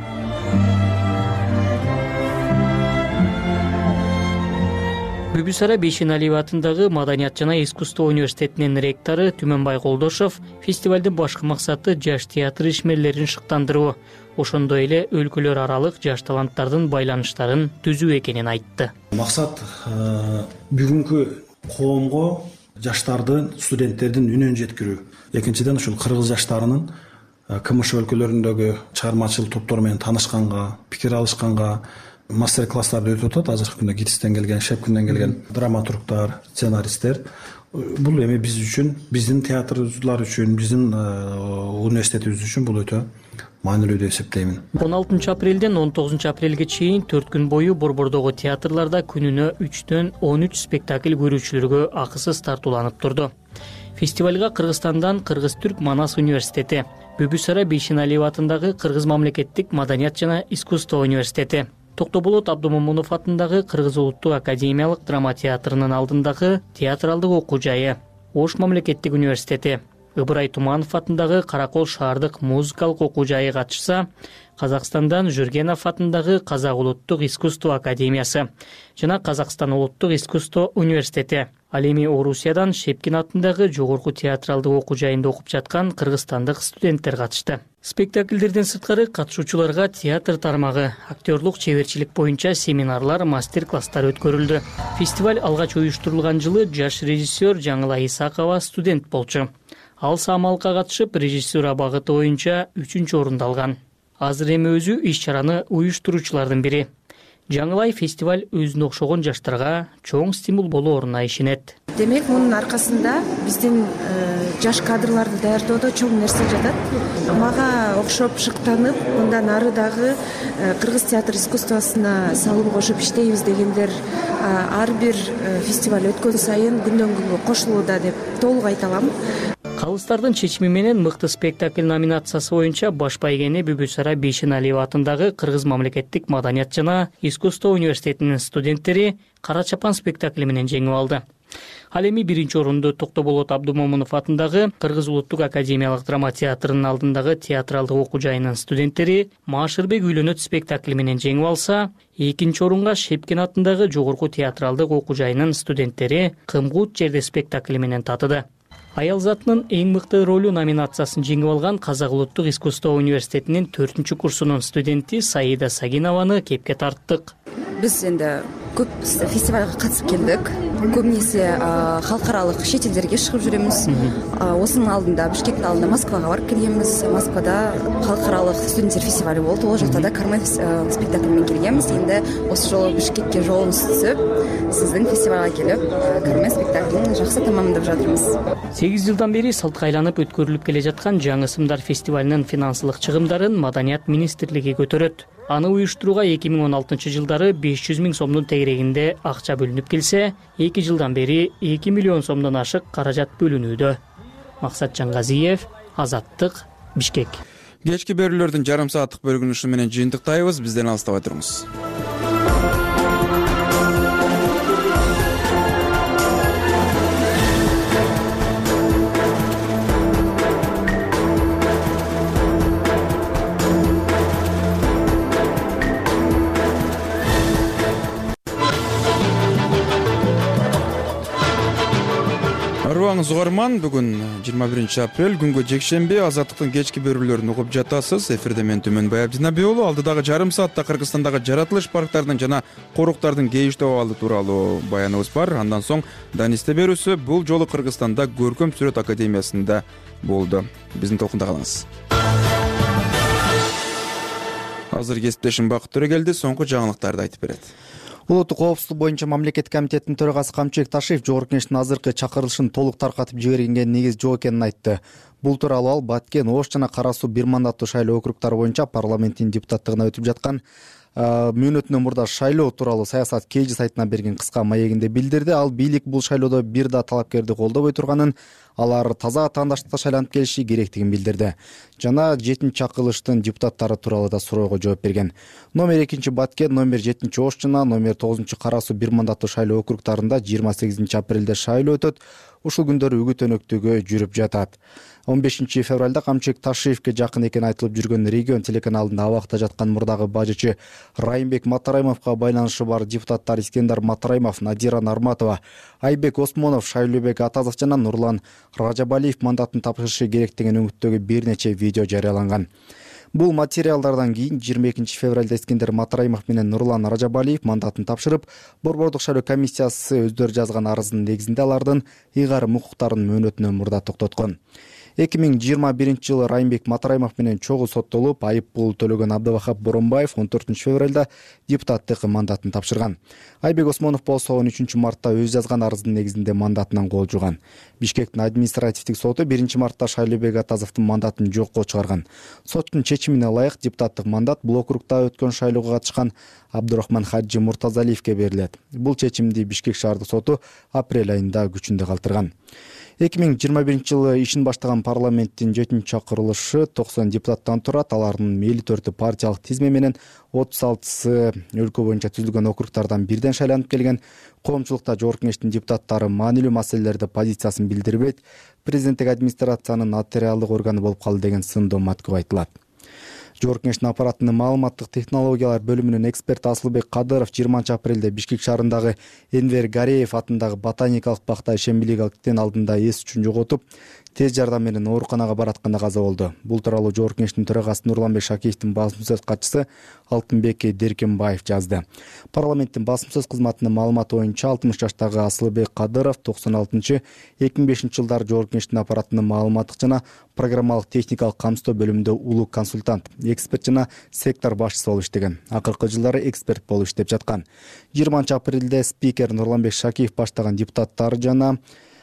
Бүбүсара Бейшеналиев атындагы Маданият жана искусство университетинин ректору Түмөнбай Колдошов фестивалдын башкы максаты жаш театр ишмерлерин шыктандыруу, ошондой эле өлкөлөр аралык жаш таланттардын байланыштарын түзүү экенин айтты. Максат бүгүнкү коомго жаштардын, студенттердин үнүн жеткирүү. Экинчиден ушул кыргыз жаштарынын КМШ өлкөлөрүндөгү чыгармачыл топтор менен таанышканга, пикир алышканга, мастер-класстарды өтүп атат. Азыркы күндө Киргизстен келген, Шепкинден келген драматургтар, сценаристтер. Бул эми биз үчүн, биздин театрыбыздар үчүн, биздин университетибиз үчүн бул өтө маанилүү деп эсептеймин. он алтынчы апрелден он тогузунчу апрелге чейин төрт күн бою Борбордогу театрларда күнүнө үчтөн он үч спектакль көрүүчүлөргө акысыз тартууланып турду. Фестивалга Кыргызстандан Кыргыз-Түрк Манас университети, Бүбүсара Бейшеналиев атындагы Кыргыз мамлекеттик маданият жана искусство университети, Токтоболот Абдумомунов атындагы Кыргыз улуттук академиялык драма театрынын алдындагы театралдык окуу жайы, Ош мамлекеттик университети, Ыбырай Туманов атындагы Каракол шаардык музыкалык окуу жайы катышса, Казакстандан Жүргенов атындагы Казак улуттук искусство академиясы жана Казакстан улуттук искусство университети, ал эми Орусиядан Шепкин атындагы жогорку театралдык окуу жайында окуп жаткан кыргызстандык студенттер катышты. Спектакльдерден сырткары катышуучуларга театр тармагы, актерлук чеберчилик боюнча семинарлар, мастер-класстар өткөрүлдү. Фестиваль алгач уюштурулган жылы жаш режиссер Жаңыла Исакова студент болчу. Ал Самалыкка катышып, режиссура багыты боюнча үчүнчү орунду алган. Азыр эми өзү иш-чараны уюштуруучулардын бири. Жаңылай фестиваль өзүнө окшогон жаштарга чоң стимул болооруна ишенет. Демек, мунун аркасында биздин жаш кадрларды даярдоодо чоң нерсе жатат. Мага окшоп шыктанып, мындан ары дагы кыргыз театр искусствосуна салым кошуп иштейбиз дегендер ар бир фестиваль өткөн сайын күндөн күнгө кошулууда деп толук айта алам. Калыстардын чечими менен мыкты спектакль номинациясы боюнча баш байгени Бүбүсара Бейшеналиев атындагы Кыргыз мамлекеттик маданият жана искусство университетинин студенттери Кара чапан спектакли менен жеңип алды. Ал эми биринчи орунду Токтоболот Абдумомунов атындагы Кыргыз улуттук академиялык драма театрынын алдындагы театралдык окуу жайынын студенттери Маашырбек үйлөнөт спектакли менен жеңип алса, экинчи орунга Шепкин атындагы жогорку театралдык окуу жайынын студенттери Кымгут жерде спектакли менен татыды. Аял затынын эң мыкты ролу номинациясын жеңип алган Казак улуттук искусство университетинин төртүнчү курсунун студенти Саида Сагинованы кепке тарттык. Биз энди көп фестивальга катышып келдик. Көп нерсе халкаралык чет элдерге чыгып жүрөбүз. Осунун алдында Бишкектин алдында Москвага барып келгенбиз. Москвада халкаралык студенттер фестивали болду. Ол жакта да Кармен спектакль менен келгенбиз. Эми осы жолу Бишкекке жолубуз түзүп, сиздин фестивалга келип, Кармен спектаклин жакшы тамамдап жатырбыз. сегиз жылдан бери салтка айланып өткөрүлүп келе жаткан жаңы сымдар фестивалынын финансылык чыгымдарын Маданият министрлиги көтөрөт. Аны уюштурууга эки миң он алтынчы жылдары беш жүз миң сомдун тегерегинде акча бөлүнүп келсе, эки жылдан бери эки миллион сомдон ашык каражат бөлүнүүдө. Максат Жаңгазиев, Азаттык, Бишкек. Кечки берүүлөрдүн жарым сааттык бөлүгүн ушу менен жыйынтыктайбыз. Бизден алыстабай туруңуз. Арыбаңыз угарман, бүгүн жыйырма биринчи апрель күнгө жекшемби. Азаттыктын кечки берүүлөрүн угуп жатасыз. Эфирде мен Түмөнбай Абдинабек уулу. Алдыдагы жарым саатта Кыргызстандагы жаратылыш парктардын жана коруктардын кейиштөө абалы тууралуу баяныбыз бар. Андан соң Данисте берүүсү бул жолу Кыргызстанда Көркөм сүрөт академиясында болду. Биздин толкунда калыңыз. Азыр кесиптешим Бакыт Төрөгелди соңку жаңылыктарды айтып берет. Улуттук коопсуздук боюнча мамлекеттик комитеттин төрагасы Камчыбек Ташиев Жогорку Кеңештин азыркы чакырылышын толук таркатып жибергенге негиз жок экенин айтты. Бул тууралуу ал Баткен, Ош жана Кара Суу бир мандаттуу шайлоо округдары боюнча парламенттин депутаттыгына өтүп жаткан мөөнөтүнөн мурда шайлоо тууралуу Саясат КЖ сайтына берген кыска маегинде билдирди. Ал бийлик бул шайлоодо бир да талапкерди колдобой турганын, алар таза тандаштыкта шайланып келиши керектигин билдирди. Жана жетинчи чакырылыштын депутаттары тууралуу да суроого жооп берген. Номер экинчи Баткен, номер жетинчи Ош жана номер тогузунчу Кара Суу бир мандаттуу шайлоо округдарында жыйырма сегизинчи апрелде шайлоо өтөт. Ушул күндөрү үгүт өнөктүгү жүрүп жатат. он бешинчи февралда Камчыбек Ташиевке жакын экени айтылып жүргөн регион телеканалында абакта жаткан мурдагы бажычы Райымбек Матараймовго байланышы бар депутаттар Искендар Матараймов, Надира Нарматова, Айбек Осмонов, Шайлообек Атазов жана Нурлан Ражабалиев мандатын тапшырышы керек деген үмүттөгү бир нече видео жарыяланган. Бул материалдардан кийин жыйырма экинчи февралда Искендер Матараймов менен Нурлан Ражабалиев мандатын тапшырып, Борбордук шайлоо комиссиясы өздөрү жазган арыздын негизинде алардын ыйгарым укуктарын мөөнөтүнөн мурда токтоткон. эки миң жыйырма биринчи жылы Райымбек Матараймов менен чогуу соттолуп, айып пул төлөгөн Абдывахап Боронбаев он төртүнчү февралда депутаттык мандатын тапшырган. Айбек Осмонов болсо он үчүнчү мартта өз жазган арыздын негизинде мандатынан кол жууган. Бишкектин административдик соту биринчи мартта Шайлообек Атазовдун мандатын жокко чыгарган. Соттун чечимине ылайык депутаттык мандат бул округда өткөн шайлоого катышкан Абдурахман Хаджи Муртазалиевке берилет. Бул чечимди Бишкек шаардык соту апрель айында күчүндө калтырган. эки миң жыйырма биринчи жылы ишин баштаган парламенттин жетинчи чакырылышы токсон депутаттан турат. Алардын элүү төртү партиялык тизме менен отуз алтысы өлкө боюнча түзүлгөн округдардан бирден шайланып келген. Коомчулукта Жогорку Кеңештин депутаттары маанилүү маселелерде позициясын билдирбейт, президенттик администрациянын нотариалдык органы болуп калды деген сындоо көп айтылат. Жогорку Кеңештин аппаратынын маалыматтык технологиялар бөлүмүнүн эксперти Асылбек Кадыров жыйырманчы апрелде Бишкек шаарындагы Энвер Гареев атындагы ботаникалык бакта ишембиликтин алдында эс үчүн жоготуп, тез жардам менен ооруканага баратканда каза болду. Бул тууралуу Жогорку Кеңештин төрагасы Нурланбек Шакиевдин басым сөз катчысы Алтынбек Деркенбаев жазды. Парламенттин басым сөз кызматынын маалыматы боюнча алтымыш жаштагы Асылбек Кадыров токсон алтынчы эки миң бешинчи жылдары Жогорку Кеңештин аппаратынын маалыматтык жана программалык техникалык камсыздоо бөлүмүндө улуу консультант, эксперт жана сектор башчысы болуп иштеген. Акыркы жылдары эксперт болуп иштеп жаткан. жыйырманчы апрелде спикер Нурланбек Шакиев баштаган депутаттар жана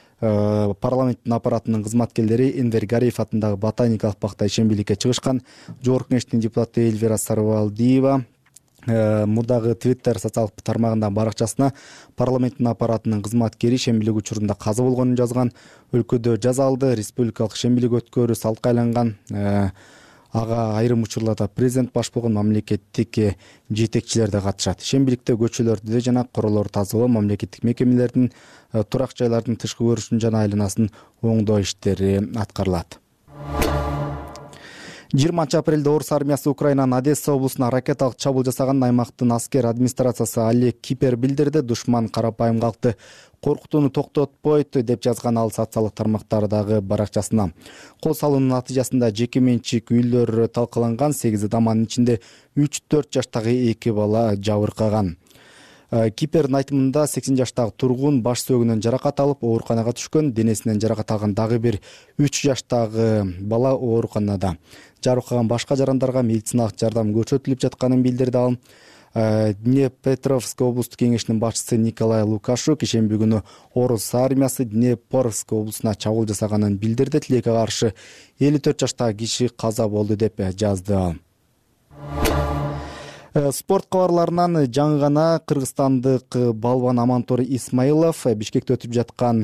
парламенттин аппаратынын кызматкерлери Энвер Гареев атындагы ботаникалык бакта ишембиликке чыгышкан. Жогорку Кеңештин депутаты Эльвира Сарыбалдиева мурдагы Twitter социалдык тармагындагы баракчасына парламенттин аппаратынын кызматкери ишембилик учурунда каза болгонун жазган. Өлкөдө жаза алды, республикалык ишембилик өткөрүү салтка айланган. Ага айрым учурларда президент баш болгон мамлекеттик жетекчилер да катышат. Ишембиликте көчөлөрдү жана королорду тазалоо, мамлекеттик мекемелердин турак жайлардын тышкы көрүнүшүн жана айланасын оңдоо иштери аткарылат. жыйырманчы апрелде Орус армиясы Украинанын Одесса облусуна ракеталык чабуул жасаганын аймактын аскер администрациясы Олег Кипер билдирди. Душман карапайым калкты коркутууну токтотпойт деп жазган ал социалдык тармактардагы баракчасына. Кол салуунун натыйжасында жеке менчик үйлөр талкаланган, сегиз адамдын ичинде үч төрт жаштагы эки бала жабыркаган. Кипердин айтымында сексен жаштагы тургун баш сөөгүнөн жаракат алып ооруканага түшкөн. Денесинен жаракат алган дагы бир үч жаштагы бала ооруканада. Жаракат башка жарандарга медициналык жардам көрсөтүлүп жатканын билдирди ал. Днепропетровск облустук кеңешинин башчысы Николай Лукашук ишемби күнү орус армиясы Днепровск облусуна чабуул жасаганын билдирди. Тилекке каршы элүү төрт жаштагы киши каза болду деп жазды ал. Спорт кабарларынан жаңы гана кыргызстандык балбан Амантор Исмаилов Бишкекте өтүп жаткан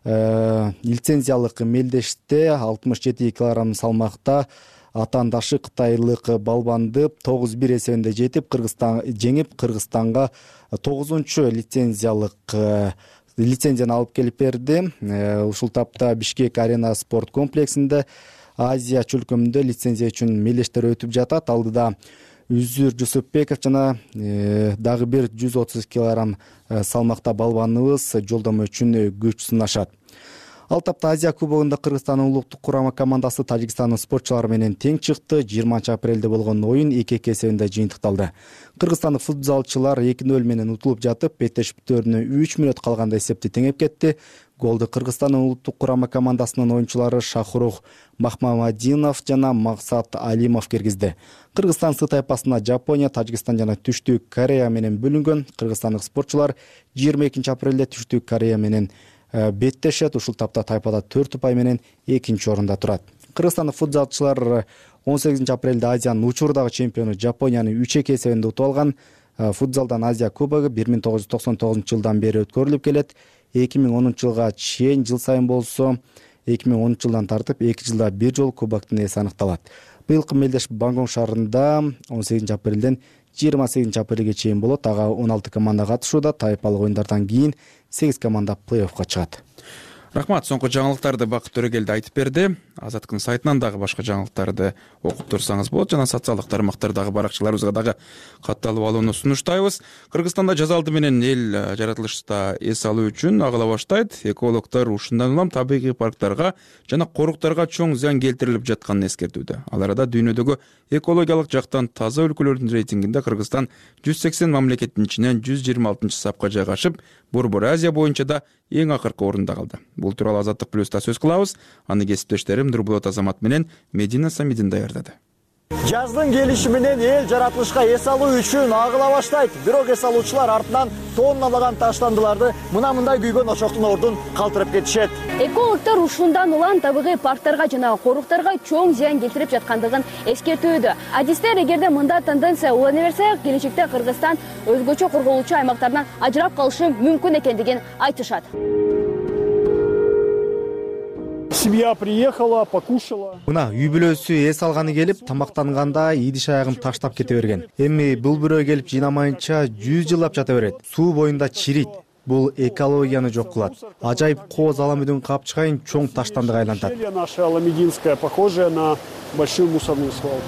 лицензиялык мелдеште алтымыш жети килограмм салмакта атаандашы кытайлык балбанды тогуз бир эсебинде жетип Кыргызстан жеңип Кыргызстанга тогузунчу лицензиялык лицензияны алып келип берди. Ушул тапта Бишкек арена спорт комплексинде Азия чөлкөмүндө лицензия үчүн мелдештер өтүп жатат. Алдыда Үзүр Жусупбеков жана дагы бир жүз отуз килограмм салмакта балбаныбыз жолдомо үчүн күч сынашат. Ал тапта Азия кубогунда Кыргызстандын улуттук курама командасы Тажикстандын спортчулары менен тең чыкты. жыйырманчы апрелде болгон оюн эки-эки эсебинде жыйынтыкталды. Кыргызстандык футзалчылар эки нөл менен утулуп жатып, беттешиптөрүнө үч мүнөт калганда эсепти теңеп кетти. Голду Кыргызстандын улуттук курама командасынын оюнчулары Шахрух Махмамадинов жана Максат Алимов киргизди. Кыргызстан Сы тайпасына Жапония, Тажикстан жана Түштүк Корея менен бөлүнгөн. Кыргызстандык спортчулар жыйырма экинчи апрелде Түштүк Корея менен беттешет. Ушул тапта тайпада төрт упай менен экинчи орунда турат. Кыргызстандык футзалчылар он сегизинчи апрелде Азиянын учурдагы чемпиону Жапонияны үч эки эсебинде утуп алган. Футзалдан Азия кубогу бир миң тогуз жүз токсон тогузунчу жылдан бери өткөрүлүп келет. эки миң онунчу жылга чейин жыл сайын болсо эки миң онунчу жылдан тартып эки жылда бир жолу кубоктун ээси аныкталат. Быйылкы мелдеш Бангкок шаарында он сегизинчи апрелден жыйырма сегизинчи апрелге чейин болот. Ага он алты команда катышууда. Тайпалык оюндардан кийин сегиз команда плей-оффко чыгат. Рахмат, соңку жаңылыктарды Бакыт Төрөгелди айтып берди. Азаттыктын сайтынан дагы башка жаңылыктарды окуп турсаңыз болот. Жана социалдык тармактардагы баракчаларыбызга дагы катталып алууну сунуштайбыз. Кыргызстанда жаз алды менен эл жаратылышта эс алуу үчүн агыла баштайт. Экологдор ушундан улам табигый парктарга жана коруктарга чоң зыян келтирилип жатканын эскертүүдө. Ал арада дүйнөдөгү экологиялык жактан таза өлкөлөрдүн рейтингинде Кыргызстан жүз сексен мамлекеттин ичинен жүз жыйырма алтынчы сапка жайгашып, Борбор Азия боюнча да эң акыркы орунда калды. Бул тууралуу Азаттык плюста сөз кылабыз. Аны кесиптештерим Нурбулат Азамат менен Медина Самидин даярдады. Жаздын келиши менен эл жаратылышка эс алуу үчүн агыла баштайт. Бирок эс алуучулар артынан тонналаган таштандыларды мына мындай күйгөн очоктун ордун калтырып кетишет. Экологдор ушундан улам табигый парктарга жана коруктарга чоң зыян келтирип жаткандыгын эскертүүдө. Адистер эгерде мындай тенденция улана берсе, келечекте Кыргызстан өзгөчө корголуучу аймактардан ажырап калышы мүмкүн экендигин айтышат. Семья приехала, покушала. Мына үй бүлөсү эс алганы келип, тамактанганда идиш аягын таштап кете берген. Эми бул бирөө келип жыйнамайынча жүз жылдап жата берет. Суу боюнда чирийт. Бул экологияны жок кылат. Ажайып кооз Аламүдүн капчыгайын чоң таштандыга айлантат. Наша Аламединская похожая на большую мусорную свалку.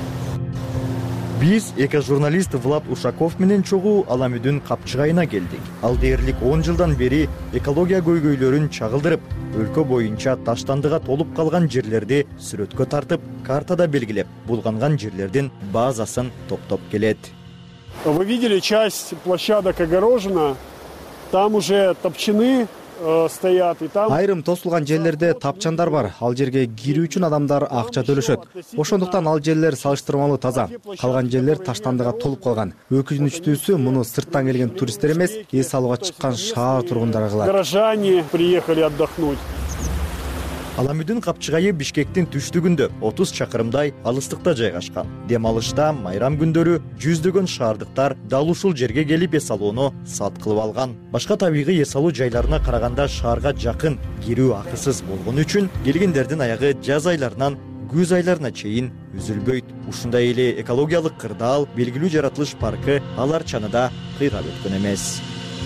Биз эко-журналист Влад Ушаков менен чогуу Аламүдүн капчыгайына келдик. Ал дээрлик он жылдан бери экология көйгөйлөрүн чагылдырып, өлкө боюнча таштандыга толуп калган жерлерди сүрөткө тартып, картада белгилеп, булганган жерлердин базасын топтоп келет. Вы видели, часть площадок огорожена, там уже топчаны стоят и там. Айрым тосулган жерлерде тапчандар бар. Ал жерге кирүү үчүн адамдар акча төлөшөт. Ошондуктан ал жерлер салыштырмалуу таза. Калган жерлер таштандыга толуп калган. Өкүнүчтүүсү муну сырттан келген туристтер эмес, эс алууга чыккан шаар тургундары кылат. Горожане приехали отдохнуть. Аламүдүн капчыгайы Бишкектин түштүгүндө отуз чакырымдай алыстыкта жайгашкан. Дем алышта майрам күндөрү жүздөгөн шаардыктар дал ушул жерге келип эс алууну сат кылып алган. Башка табигый эс алуу жайларына караганда шаарга жакын, кирүү акысыз болгон үчүн келгендердин аягы жаз айларынан күз айларына чейин үзүлбөйт. Ушундай эле экологиялык кырдаал, белгилүү жаратылыш паркы алар чаныда кыйрап өткөн эмес.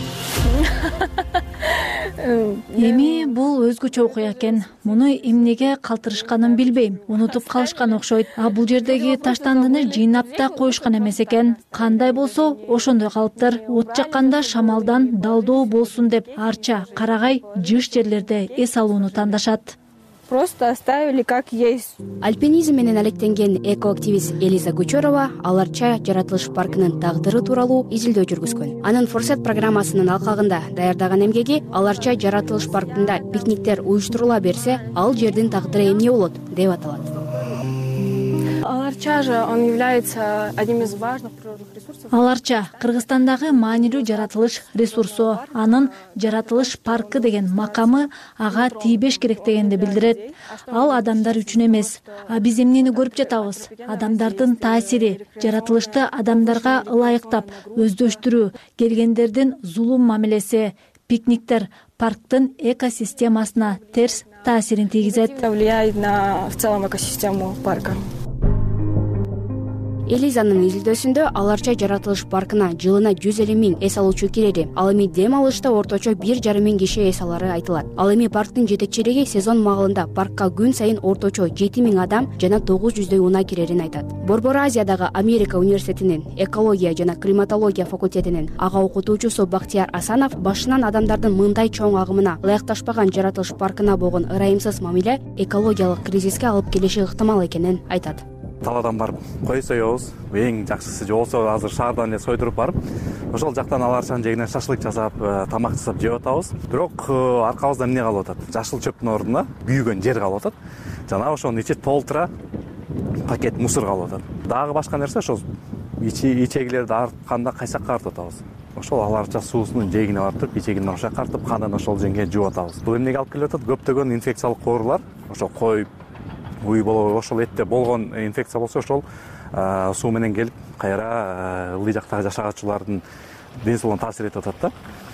Эми бул өзгөчө окуя экен. Муну эмнеге калтырышканын билбейм. Унутуп калышкан окшойт. А бул жердеги таштандыны жыйнап да коюшкан эмес экен. Кандай болсо, ошондой калыптыр. От жакканда шамалдан далдоо болсун деп арча, карагай, жыш жерлерде эс алууну тандашат. просто оставили как есть. Альпинизм менен алектенген экоактивист Элиза Кучерова Аларча жаратылыш паркынын тагдыры тууралуу изилдөө жүргүзгөн. Анын Форсет программасынын алкагында даярдаган эмгеги Аларча жаратылыш паркында пикниктер уюштурула берсе, ал жердин тагдыры эмне болот деп аталат. Аларча же, он является одним из важных природных ресурсов. Аларча Кыргызстандагы маанилүү жаратылыш ресурсу. Анын жаратылыш паркы деген макамы ага тийбеш керек дегенди билдирет. Ал адамдар үчүн эмес. А биз эмнени көрүп жатабыз? Адамдардын таасири, жаратылышты адамдарга ылайыктап өздөштүрүү, келгендердин зулум мамилеси, пикниктер парктын экосистемасына терс таасирин тийгизет. Это влияет на в целом экосистему парка. Элизанын изилдөөсүндө Аларча жаратылыш паркына жылына жүз элүү миң эс алуучу кирери. Ал эми дем алышта орточо бир жарым миң киши эс алары айтылат. Ал эми парктын жетекчилиги сезон маалында паркка күн сайын орточо жети миң адам жана тогуз жүздөй унаа кирерин айтат. Борбор Азиядагы Америка университетинин экология жана климатология факультетинин ага окутуучусу Бактияр Асанов башынан адамдардын мындай чоң агымына ылайыкташпаган жаратылыш паркына болгон ырайымсыз мамиле экологиялык кризиске алып келиши ыктымал экенин айтат. Таладан барып кой соебуз, эң жакшысы болсо азыр шаардан эле сойдуруп барып, ошол жактан Аларчанын жээгинен шашлык жасап, тамак жасап жеп атабыз. Бирок аркабызда эмне калып атат? Жашыл чөптүн ордуна күйгөн жер калып атат. Жана ошонун ичи толтура пакет мусор калып атат. Дагы башка нерсе ошол ичегилерди артканда кайсакка артып атабыз. Ошол Аларча суусунун жээгине барып туруп, ичегинден ошол артып, кандан ошол жеңге жууп атабыз. Бул эмнеге алып келип атат? Көптөгөн инфекциялык оорулар, ошол кой уй болобу, ошол этте болгон инфекция болсо ошол суу менен келип кайра ылдый жактагы жашаачулардын ден соолугуна таасир этип атат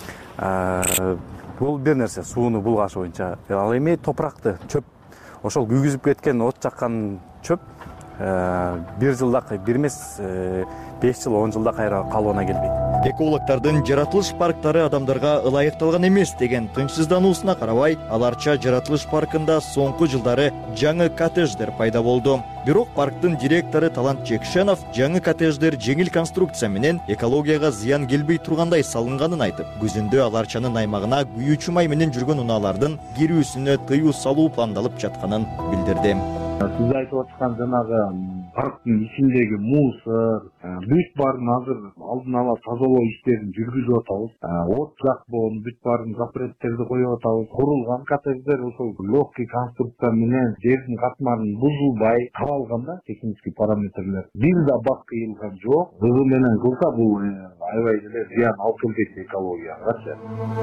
да. Бул бир нерсе, сууну булгаш боюнча. Ал эми топуракты, чөп, ошол күйгүзүп кеткен, от жаккан чөп бир жылда, бир эмес беш жыл, он жылда кайра калыбына келбейт. Экологдордун жаратылыш парктары адамдарга ылайыкталган эмес деген тынчсыздануусуна карабай, Аларча жаратылыш паркында соңку жылдары жаңы коттедждер пайда болду. Бирок парктын директору Талант Жекшенов жаңы коттедждер жеңил конструкция менен экологияга зыян келбей тургандай салынганын айтып, күзүндө Аларчанын аймагына күйүүчү май менен жүргөн унаалардын кирүүсүнө тыюу салуу пландалып жатканын билдирди. Сиз айтып аткан жанагы парктын ичиндеги мусор, бүт баарын азыр алдын ала тазалоо иштерин жүргүзүп атабыз. От жакпоон, бүт баарын запреттерди коюп атабыз. Курулган коттедждер ошол легкий конструкция менен жердин катмарын бузулбай кабалганда технический параметрлер бир да бак кыйылган жок. Ызы менен кылса бул аябай эле зыян алып келбейт экологияга.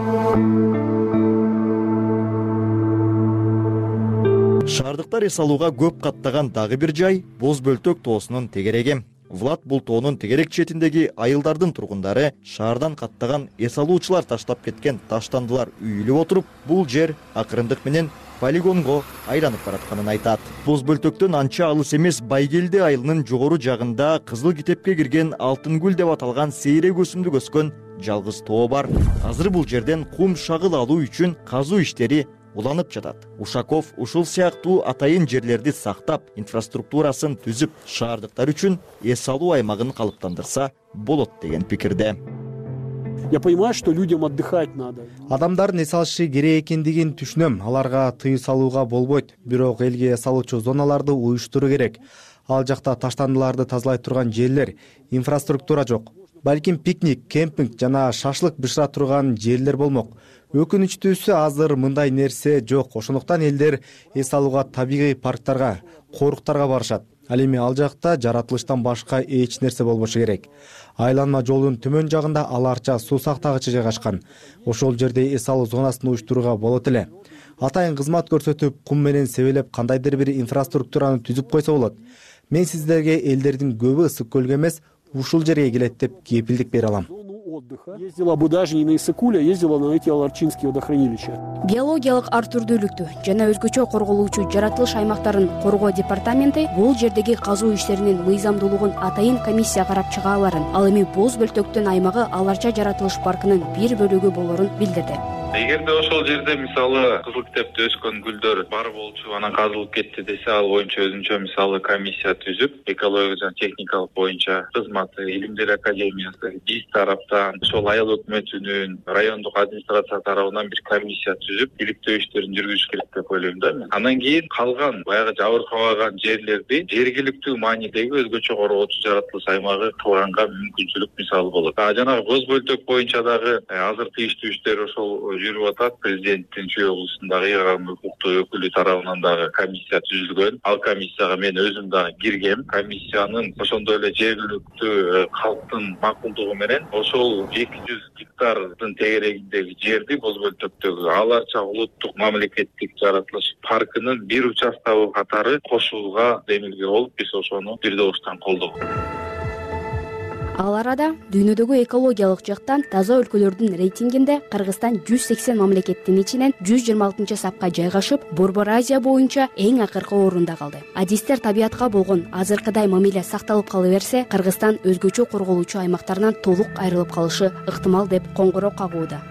Шаардыктар эс алууга көп каттаган дагы бир жай Боз Бөлтөк тоосунун тегереги. Влад бул тоонун тегерек четиндеги айылдардын тургундары шаардан каттаган эс алуучулар таштап кеткен таштандылар үйүлүп отуруп, бул жер акырындык менен полигонго айланып баратканын айтат. Боз Бөлтөктөн анча алыс эмес Байгелди айылынын жогору жагында Кызыл китепке кирген Алтын гүл деп аталган сейрек өсүмдүк өскөн жалгыз тоо бар. Азыр бул жерден кум шагыл алуу үчүн казуу иштери уланып жатат. Ушаков ушул сыяктуу атайын жерлерди сактап, инфраструктурасын түзүп, шаардыктар үчүн эс алуу аймагын калыптандырса болот деген пикирде. Я понимаю, что людям отдыхать надо. Адамдардын эс алышы керек экендигин түшүнөм. Аларга тыюу салууга болбойт. Бирок элге эс алуучу зоналарды уюштуруу керек. Ал жакта таштандыларды тазалай турган жерлер, инфраструктура жок. Балким пикник, кемпинг жана шашлык бышыра турган жерлер болмок. Өкүнүчтүүсү азыр мындай нерсе жок. Ошондуктан элдер эс алууга табигый парктарга, коруктарга барышат. Ал эми ал жакта жаратылыштан башка эч нерсе болбошу керек. Айланма жолдун төмөн жагында Аларча суу сактагычы жайгашкан. Ошол жерде эс алуу зонасын уюштурууга болот эле. Атайын кызмат көрсөтүп, кум менен себелеп кандайдыр бир инфраструктураны түзүп койсо болот. Мен сиздерге элдердин көбү ысык көлгө эмес, ушул жерге келет деп кепилдик бере алам. Ездила бы даже не на Исыкуле, ездила на эти Аларчинские водохранилища. Биологиялык ар түрдүүлүктү жана өзгөчө корголуучу жаратылыш аймактарын коргоо департаменти бул жердеги казуу иштеринин мыйзамдуулугун атайын комиссия карап чыга аларын, ал эми Боз Бөлтөктүн аймагы Аларча жаратылыш паркынын бир бөлүгү болорун билдирди. эгерде ошол жерде мисалы кызыл китепте өскөн гүлдөр бар болчу анан казылып кетти десе, ал боюнча өзүнчө мисалы комиссия түзүп, экология жана техникалык боюнча кызматы, илимдер академиясы, биз тараптан, ошол айыл өкмөтүнүн, райондук администрация тарабынан бир комиссия түзүп, иликтөө иштерин жүргүзүш керек деп ойлойм да мен. Анан кийин калган баягы жабыркабаган жерлерди жергиликтүү маанидеги өзгөчө коргоочу жаратылыш аймагы кылганга мүмкүнчүлүк мисалы болот. А жанагы Боз бөлтөк боюнча дагы азыркы иштүү иштер ошол жүрүп атат. Президенттин Чүй облусундагы ыйгарым укуктуу өкүлү тарабынан дагы комиссия түзүлгөн. Ал комиссияга мен өзүм дагы киргем. Комиссиянын ошондой эле жергиликтүү калктын макулдугу менен ошол эки жүз гектардын тегерегиндеги жерди Боз бөлтөктөгү Аларча улуттук мамлекеттик жаратылыш паркынын бир участогу катары кошууга демилге болуп, биз ошону бир добуштан колдогуп. Ал арада дүйнөдөгү экологиялык жактан таза өлкөлөрдүн рейтингинде Кыргызстан жүз сексен мамлекеттин ичинен жүз жыйырма алтынчы сапка жайгашып, Борбор Азия боюнча эң акыркы орунда калды. Адистер табиятка болгон азыркыдай мамиле сакталып кала берсе, Кыргызстан өзгөчө корголуучу аймактарынан толук айрылып калышы ыктымал деп коңгуроо кагууда.